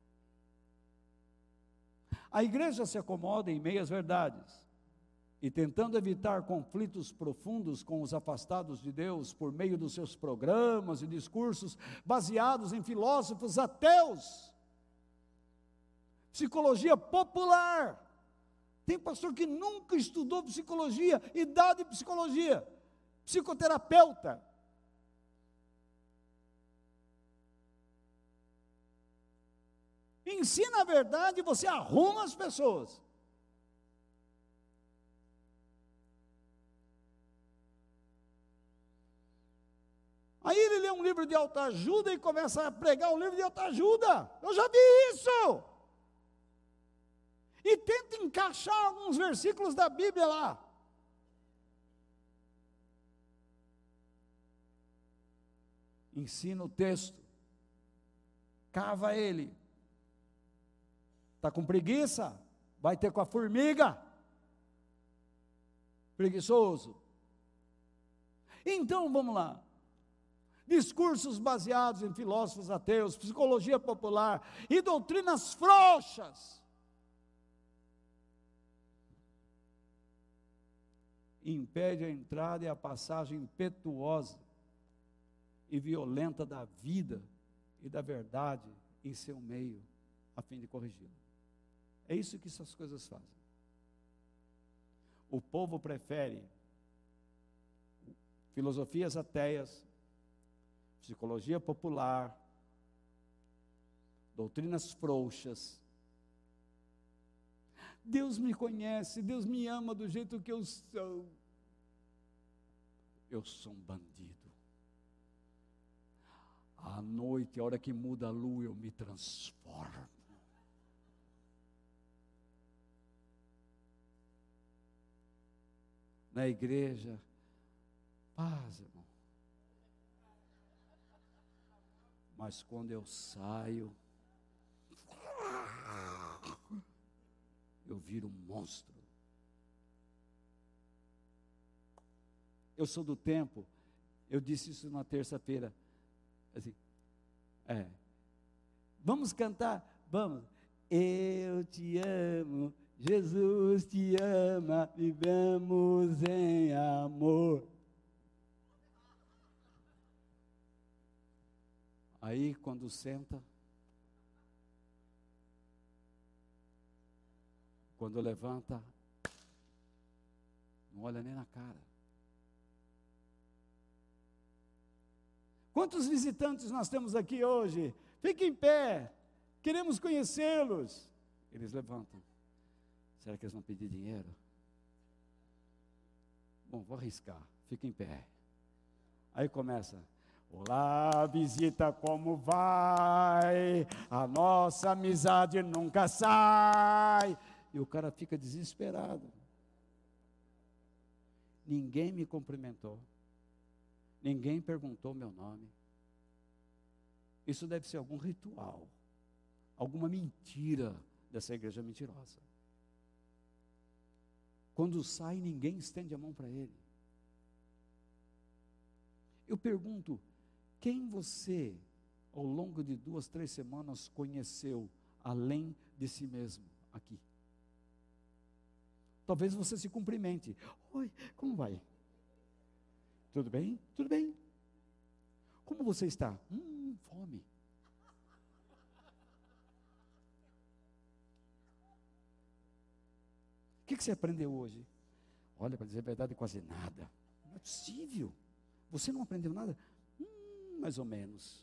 A igreja se acomoda em meias verdades e tentando evitar conflitos profundos com os afastados de Deus por meio dos seus programas e discursos baseados em filósofos ateus. Psicologia popular. Tem pastor que nunca estudou psicologia e dá de psicologia. Psicoterapeuta. Ensina a verdade e você arruma as pessoas. Aí ele lê um livro de autoajuda e começa a pregar um livro de autoajuda. Eu já vi isso. E tenta encaixar alguns versículos da Bíblia lá. Ensina o texto. Cava ele. Está com preguiça? Vai ter com a formiga. Preguiçoso. Então vamos lá. Discursos baseados em filósofos ateus, psicologia popular e doutrinas frouxas. Impede a entrada e a passagem impetuosa e violenta da vida e da verdade em seu meio, a fim de corrigi-lo. É isso que essas coisas fazem. O povo prefere filosofias ateias, psicologia popular, doutrinas frouxas. Deus me conhece, Deus me ama do jeito que eu sou. Eu sou um bandido. À noite, a hora que muda a lua, eu me transformo. Na igreja, paz, irmão. Mas quando eu saio, eu viro um monstro. Eu sou do tempo, eu disse isso na terça-feira, assim, é, vamos cantar, vamos, eu te amo, Jesus te ama, vivemos em amor. Aí quando senta, quando levanta, não olha nem na cara. Quantos visitantes nós temos aqui hoje? Fiquem em pé, queremos conhecê-los. Eles levantam. Será que eles vão pedir dinheiro? Bom, vou arriscar, fiquem em pé. Aí começa, olá, visita, como vai? A nossa amizade nunca sai. E o cara fica desesperado. Ninguém me cumprimentou. Ninguém perguntou meu nome. Isso deve ser algum ritual, alguma mentira dessa igreja mentirosa. Quando sai, ninguém estende a mão para ele. Eu pergunto, quem você, ao longo de duas, três semanas, conheceu além de si mesmo aqui? Talvez você se cumprimente. Oi, como vai? Tudo bem? Tudo bem. Como você está? Hum, fome. O que, que você aprendeu hoje? Olha, para dizer a verdade, quase nada. Não é possível. Você não aprendeu nada? Hum, mais ou menos.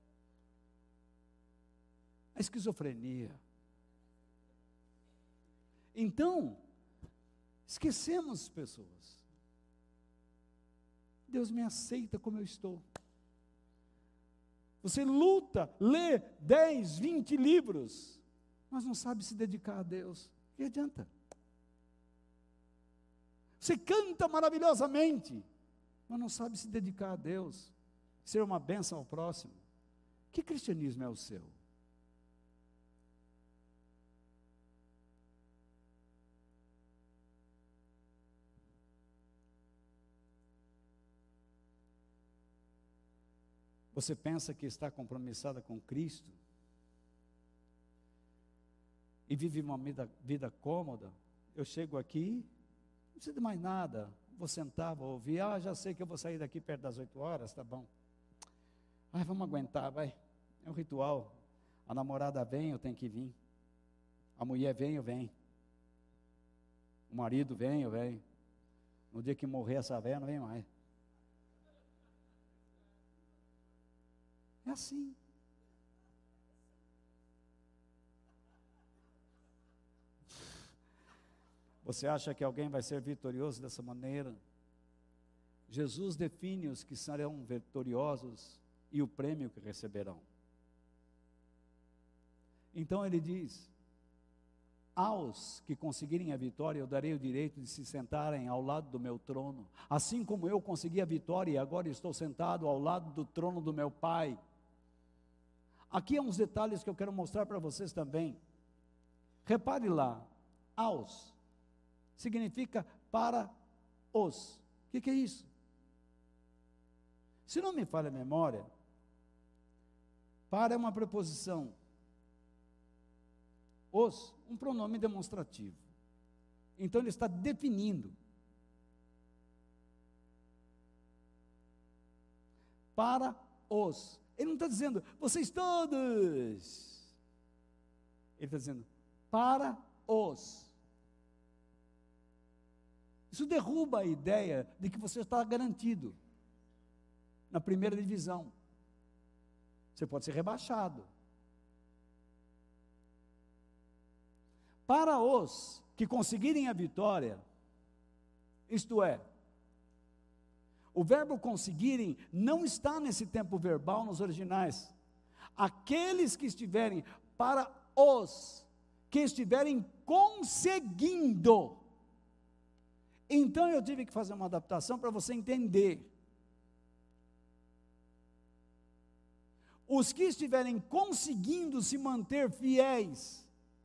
A esquizofrenia. Então, esquecemos pessoas. Deus me aceita como eu estou. Você luta, lê dez, vinte livros, mas não sabe se dedicar a Deus. O que adianta? Você canta maravilhosamente, mas não sabe se dedicar a Deus, ser uma bênção ao próximo. Que cristianismo é o seu? Você pensa que está compromissada com Cristo e vive uma vida, vida cômoda? Eu chego aqui, não preciso de mais nada, vou sentar, vou ouvir, ah, já sei que eu vou sair daqui perto das oito horas, tá bom. Ah, vamos aguentar, vai, é um ritual, a namorada vem, eu tenho que vir, a mulher vem, eu venho, o marido vem, eu venho, no dia que morrer essa velha, não vem mais. É assim. Você acha que alguém vai ser vitorioso dessa maneira? Jesus define os que serão vitoriosos e o prêmio que receberão. Então ele diz, aos que conseguirem a vitória, eu darei o direito de se sentarem ao lado do meu trono, assim como eu consegui a vitória e agora estou sentado ao lado do trono do meu Pai. Aqui há uns detalhes que eu quero mostrar para vocês também. Repare lá, aos significa para os. O que, que é isso? Se não me falha a memória, para é uma preposição, os, um pronome demonstrativo. Então ele está definindo. Para os. Ele não está dizendo, vocês todos. Ele está dizendo, para os. Isso derruba a ideia de que você está garantido na primeira divisão. Você pode ser rebaixado. Para os que conseguirem a vitória, isto é, o verbo conseguirem não está nesse tempo verbal nos originais. Aqueles que estiverem, para os que estiverem conseguindo. Então eu tive que fazer uma adaptação para você entender. os que estiverem conseguindo se manter fiéis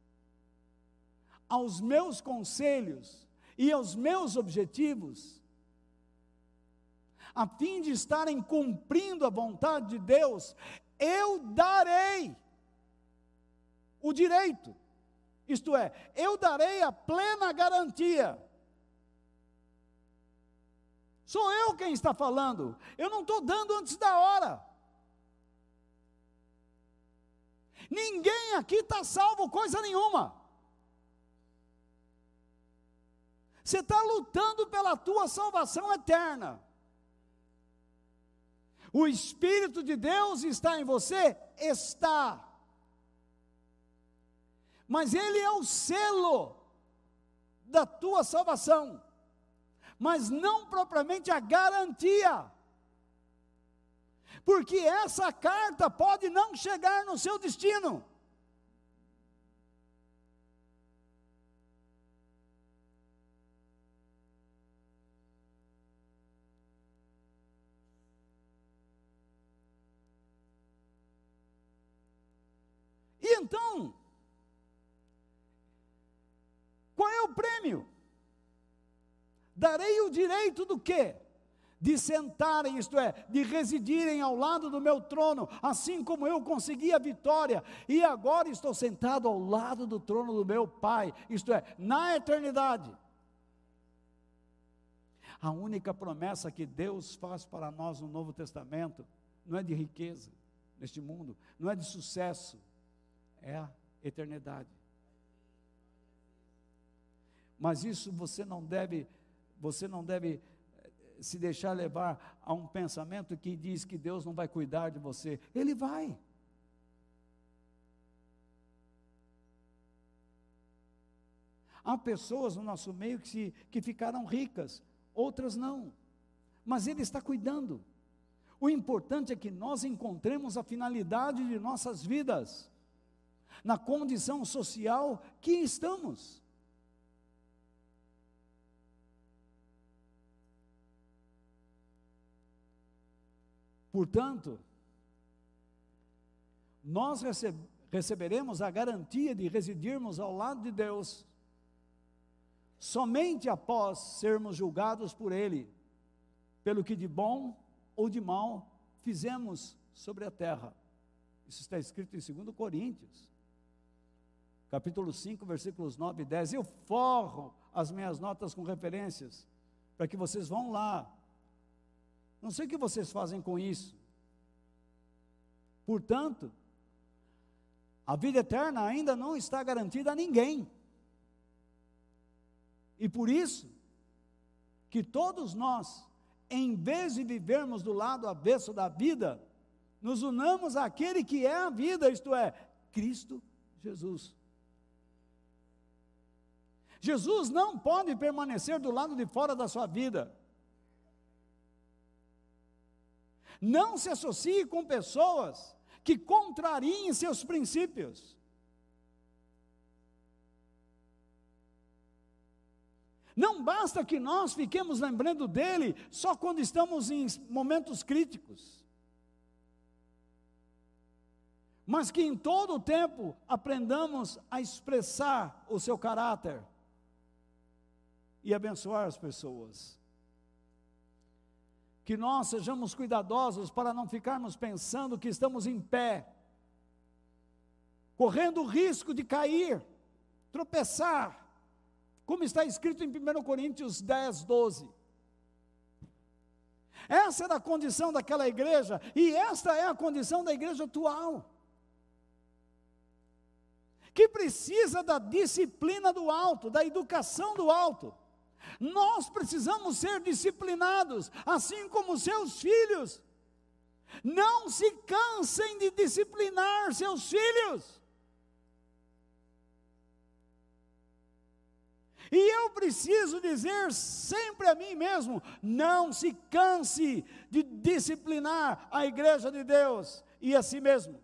aos meus conselhos e aos meus objetivos, a fim de estarem cumprindo a vontade de Deus, eu darei o direito, isto é, eu darei a plena garantia. Sou eu quem está falando, eu não estou dando antes da hora. Ninguém aqui está salvo coisa nenhuma. Você está lutando pela tua salvação eterna. O Espírito de Deus está em você? Está. Mas Ele é o selo da tua salvação, mas não propriamente a garantia. Porque essa carta pode não chegar no seu destino. E então, qual é o prêmio? Darei o direito do quê? De sentarem, isto é, de residirem ao lado do meu trono, assim como eu consegui a vitória, e agora estou sentado ao lado do trono do meu Pai, isto é, na eternidade. A única promessa que Deus faz para nós no Novo Testamento, não é de riqueza neste mundo, não é de sucesso, é a eternidade. Mas isso você não deve, você não deve se deixar levar a um pensamento que diz que Deus não vai cuidar de você. Ele vai. Há pessoas no nosso meio que, se, que ficaram ricas, outras não. Mas Ele está cuidando. O importante é que nós encontremos a finalidade de nossas vidas, na condição social que estamos. Portanto, nós receb receberemos a garantia de residirmos ao lado de Deus, somente após sermos julgados por Ele, pelo que de bom ou de mal fizemos sobre a terra. Isso está escrito em segundo Coríntios, capítulo cinco, versículos nove e dez. Eu forro as minhas notas com referências, para que vocês vão lá. Não sei o que vocês fazem com isso. Portanto, a vida eterna ainda não está garantida a ninguém. E por isso, que todos nós, em vez de vivermos do lado avesso da vida, nos unamos àquele que é a vida, isto é, Cristo Jesus. Jesus não pode permanecer do lado de fora da sua vida. Não se associe com pessoas que contrariem seus princípios. Não basta que nós fiquemos lembrando dele só quando estamos em momentos críticos, mas que em todo o tempo aprendamos a expressar o seu caráter e abençoar as pessoas. Que nós sejamos cuidadosos para não ficarmos pensando que estamos em pé, correndo o risco de cair, tropeçar, como está escrito em primeira Coríntios dez, doze. Essa era a condição daquela igreja, e esta é a condição da igreja atual, que precisa da disciplina do alto, da educação do alto. Nós precisamos ser disciplinados, assim como seus filhos. Não se cansem de disciplinar seus filhos. E eu preciso dizer sempre a mim mesmo, não se canse de disciplinar a igreja de Deus e a si mesmo.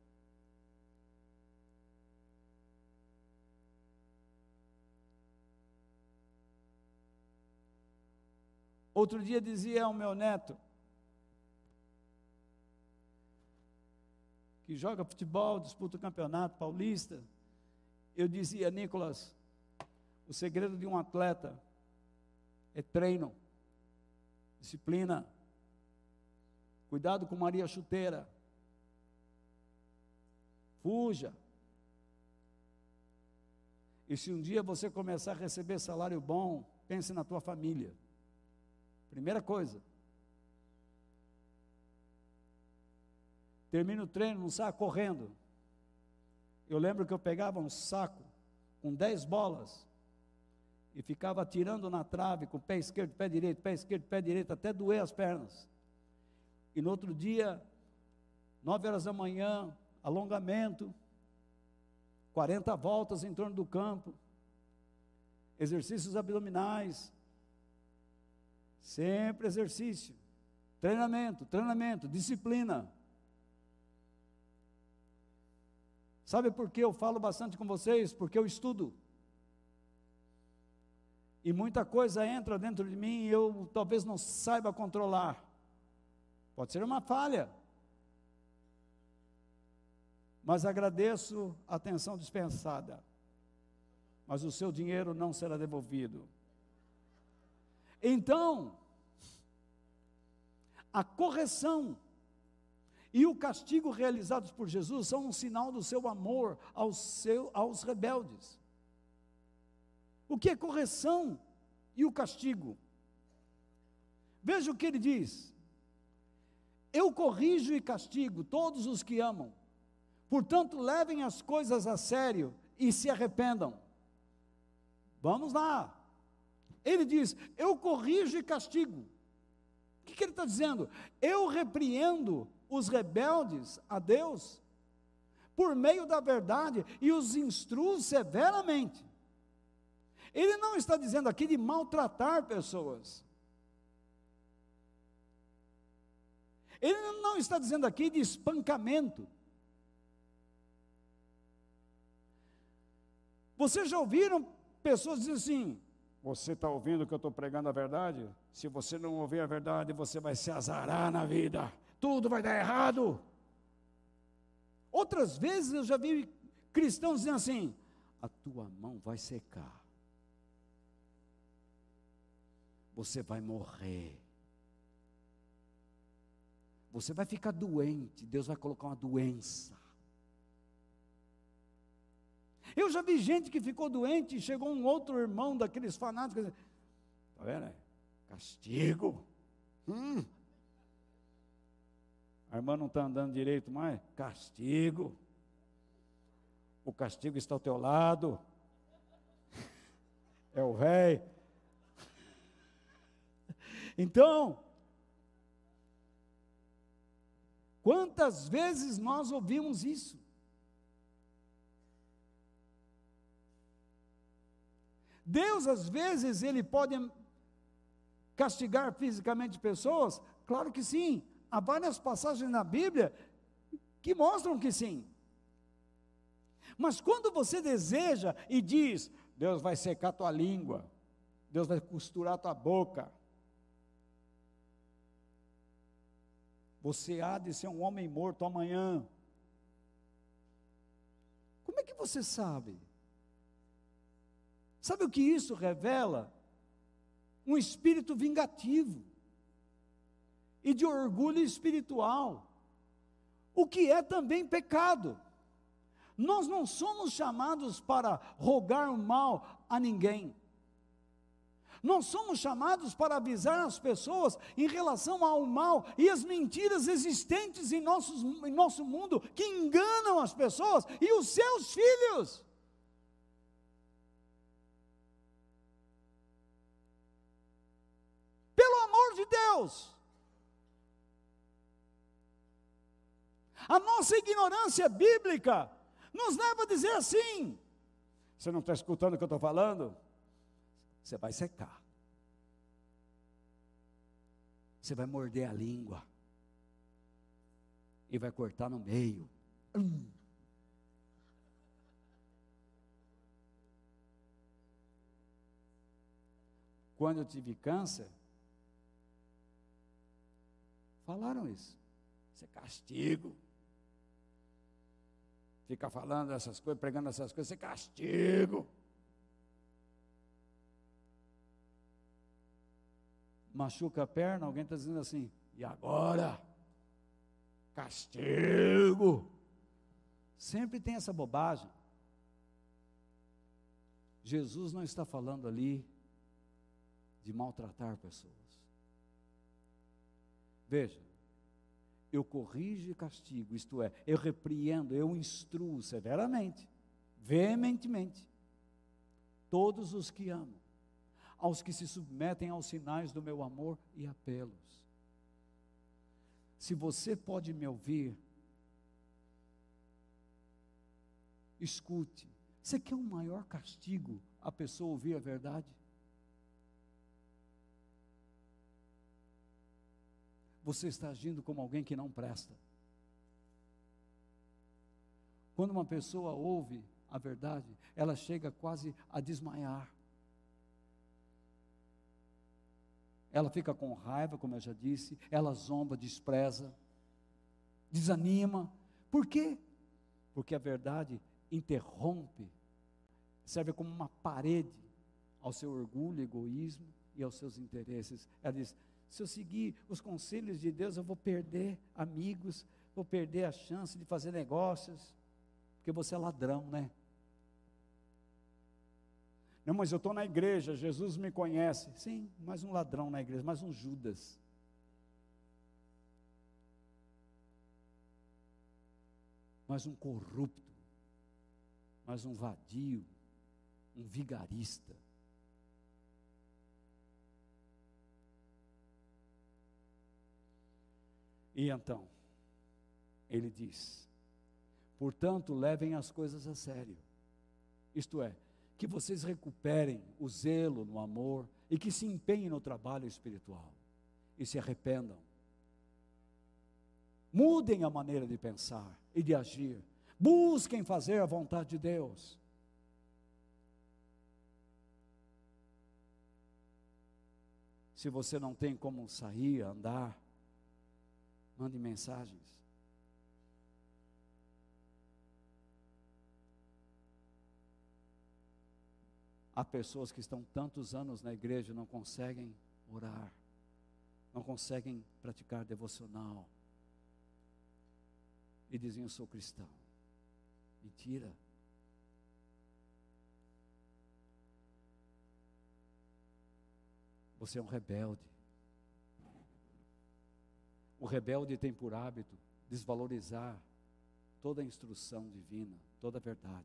Outro dia dizia ao meu neto, que joga futebol, disputa o campeonato paulista, eu dizia: Nicolas, o segredo de um atleta é treino, disciplina, cuidado com Maria Chuteira, fuja. E se um dia você começar a receber salário bom, pense na tua família. Primeira coisa. Termina o treino, não sai correndo. Eu lembro que eu pegava um saco com dez bolas e ficava atirando na trave com o pé esquerdo, pé direito, pé esquerdo, pé direito, até doer as pernas. E no outro dia, nove horas da manhã, alongamento, quarenta voltas em torno do campo, exercícios abdominais, sempre exercício, treinamento, treinamento, disciplina. Sabe por que eu falo bastante com vocês? Porque eu estudo. E muita coisa entra dentro de mim e eu talvez não saiba controlar. Pode ser uma falha. Mas agradeço a atenção dispensada. Mas o seu dinheiro não será devolvido. Então, a correção e o castigo realizados por Jesus são um sinal do seu amor aos, seu, aos rebeldes. O que é correção e o castigo? Veja o que ele diz: eu corrijo e castigo todos os que amam, portanto levem as coisas a sério e se arrependam. Vamos lá. Ele diz: eu corrijo e castigo. O que, que ele está dizendo? Eu repreendo os rebeldes a Deus por meio da verdade e os instruo severamente. Ele não está dizendo aqui de maltratar pessoas. Ele não está dizendo aqui de espancamento. Vocês já ouviram pessoas dizer assim: você está ouvindo que eu estou pregando a verdade? Se você não ouvir a verdade, você vai se azarar na vida, tudo vai dar errado. Outras vezes eu já vi cristãos dizendo assim: a tua mão vai secar, você vai morrer, você vai ficar doente, Deus vai colocar uma doença. Eu já vi gente que ficou doente e chegou um outro irmão daqueles fanáticos, está vendo? É? Castigo. Hum. A irmã não está andando direito mais? Castigo. O castigo está ao teu lado. É o velho. Então, quantas vezes nós ouvimos isso? Deus, às vezes, Ele pode castigar fisicamente pessoas? Claro que sim. Há várias passagens na Bíblia que mostram que sim. Mas quando você deseja e diz: Deus vai secar tua língua, Deus vai costurar tua boca, você há de ser um homem morto amanhã. Como é que você sabe? Sabe o que isso revela? Um espírito vingativo e de orgulho espiritual, o que é também pecado. Nós não somos chamados para rogar o mal a ninguém. Nós somos chamados para avisar as pessoas em relação ao mal e as mentiras existentes em, nossos, em nosso mundo, que enganam as pessoas e os seus filhos. Pelo amor de Deus, a nossa ignorância bíblica nos leva a dizer assim: você não está escutando o que eu estou falando? Você vai secar, você vai morder a língua e vai cortar no meio. Hum. Quando eu tive câncer, falaram isso: isso é castigo. fica falando essas coisas, pregando essas coisas, isso é castigo. Machuca a perna, alguém está dizendo assim, e agora? Castigo. Sempre tem essa bobagem. Jesus não está falando ali de maltratar pessoas. Veja, eu corrijo e castigo, isto é, eu repreendo, eu instruo severamente, veementemente, todos os que amo, aos que se submetem aos sinais do meu amor e apelos. Se você pode me ouvir, escute. Você quer um maior castigo a pessoa ouvir a verdade? Você está agindo como alguém que não presta. Quando uma pessoa ouve a verdade, ela chega quase a desmaiar. Ela fica com raiva, como eu já disse, ela zomba, despreza, desanima. Por quê? Porque a verdade interrompe, serve como uma parede ao seu orgulho, egoísmo e aos seus interesses. Ela diz, se eu seguir os conselhos de Deus, eu vou perder amigos, vou perder a chance de fazer negócios, porque você é ladrão, né? Não, mas eu estou na igreja, Jesus me conhece. Sim, mais um ladrão na igreja, mais um Judas. Mais um corrupto, mais um vadio, um vigarista. E então, ele diz, portanto, levem as coisas a sério. Isto é, que vocês recuperem o zelo no amor e que se empenhem no trabalho espiritual e se arrependam. Mudem a maneira de pensar e de agir. Busquem fazer a vontade de Deus. Se você não tem como sair, andar, mande mensagens. Há pessoas que estão tantos anos na igreja e não conseguem orar, não conseguem praticar devocional. E dizem, eu sou cristão. Mentira. Você é um rebelde. O rebelde tem por hábito desvalorizar toda a instrução divina, toda a verdade.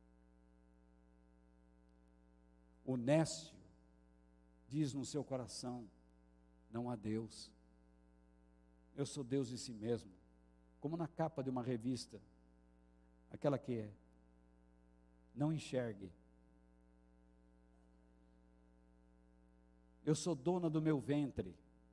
O nécio diz no seu coração, não há Deus. Eu sou Deus de si mesmo. Como na capa de uma revista, aquela que é, não enxergue. Eu sou dona do meu ventre.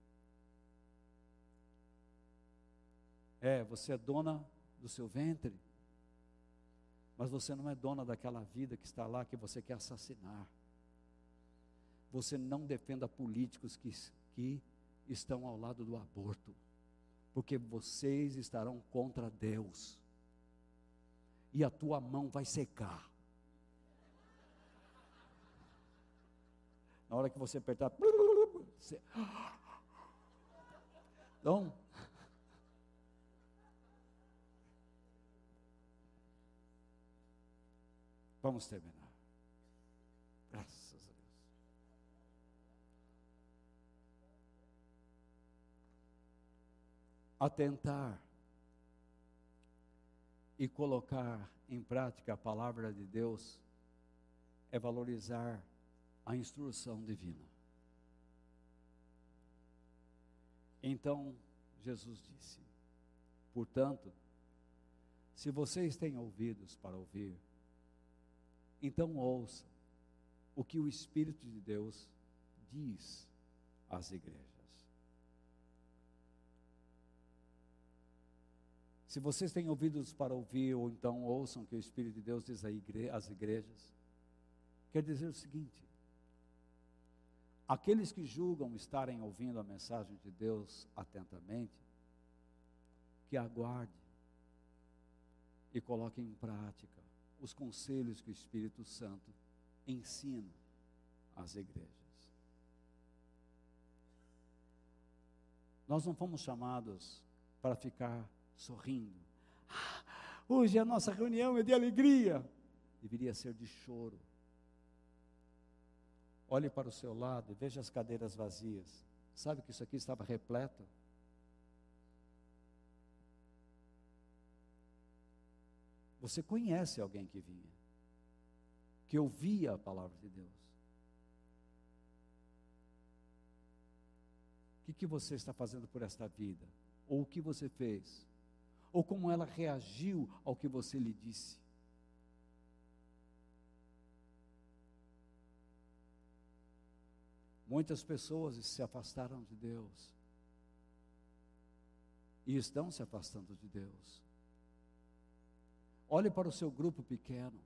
É, você é dona do seu ventre, mas você não é dona daquela vida que está lá, que você quer assassinar. Você não defenda políticos que, que estão ao lado do aborto, porque vocês estarão contra Deus, e a tua mão vai secar. Na hora que você apertar, você... Então, vamos terminar. Graças a Deus. Atentar e colocar em prática a palavra de Deus é valorizar a instrução divina. Então, Jesus disse, portanto, se vocês têm ouvidos para ouvir, então ouçam o que o Espírito de Deus diz às igrejas. Se vocês têm ouvidos para ouvir, ou então ouçam o que o Espírito de Deus diz às igrejas, quer dizer o seguinte: aqueles que julgam estarem ouvindo a mensagem de Deus atentamente, que aguarde e coloque em prática os conselhos que o Espírito Santo ensina às igrejas. Nós não fomos chamados para ficar sorrindo. Ah, hoje a nossa reunião é de alegria. Deveria ser de choro. Olhe para o seu lado e veja as cadeiras vazias. Sabe que isso aqui estava repleto? Você conhece alguém que vinha, que ouvia a palavra de Deus. O que, que você está fazendo por esta vida? Ou o que você fez? Ou como ela reagiu ao que você lhe disse? Muitas pessoas se afastaram de Deus. E estão se afastando de Deus. Olhe para o seu grupo pequeno.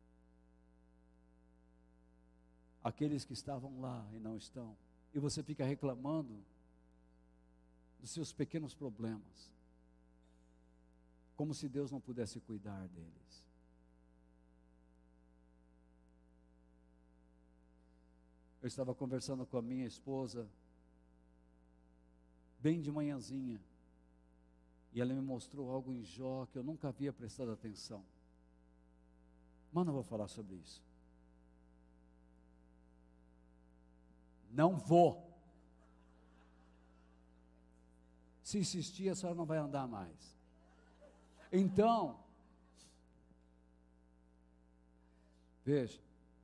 Aqueles que estavam lá e não estão. E você fica reclamando dos seus pequenos problemas. Como se Deus não pudesse cuidar deles. Eu estava conversando com a minha esposa, bem de manhãzinha, e ela me mostrou algo em Jó que eu nunca havia prestado atenção. Mas não vou falar sobre isso. Não vou. Se insistir, a senhora não vai andar mais. Então, veja,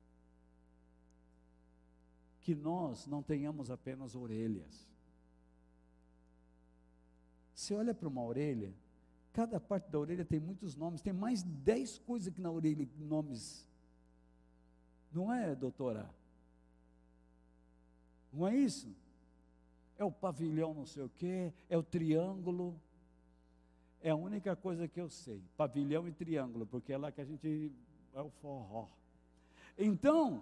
que nós não tenhamos apenas orelhas. Você olha para uma orelha, cada parte da orelha tem muitos nomes, tem mais de dez coisas aqui na orelha, nomes. Não é, doutora? Não é isso? É o pavilhão não sei o quê, é o triângulo. É a única coisa que eu sei, pavilhão e triângulo, porque é lá que a gente é o forró. Então,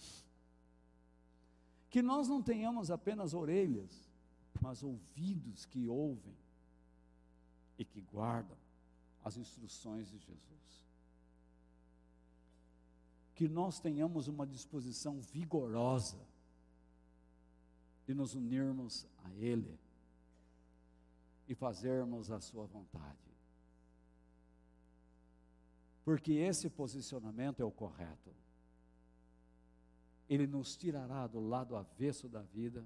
que nós não tenhamos apenas orelhas, mas ouvidos que ouvem e que guardam as instruções de Jesus. Que nós tenhamos uma disposição vigorosa de nos unirmos a Ele e fazermos a sua vontade. Porque esse posicionamento é o correto. Ele nos tirará do lado avesso da vida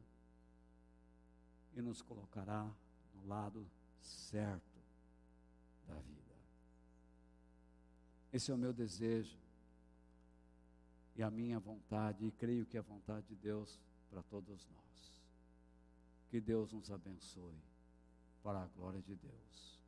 e nos colocará no lado certo da vida. Esse é o meu desejo e a minha vontade, e creio que é a vontade de Deus para todos nós. Que Deus nos abençoe para a glória de Deus.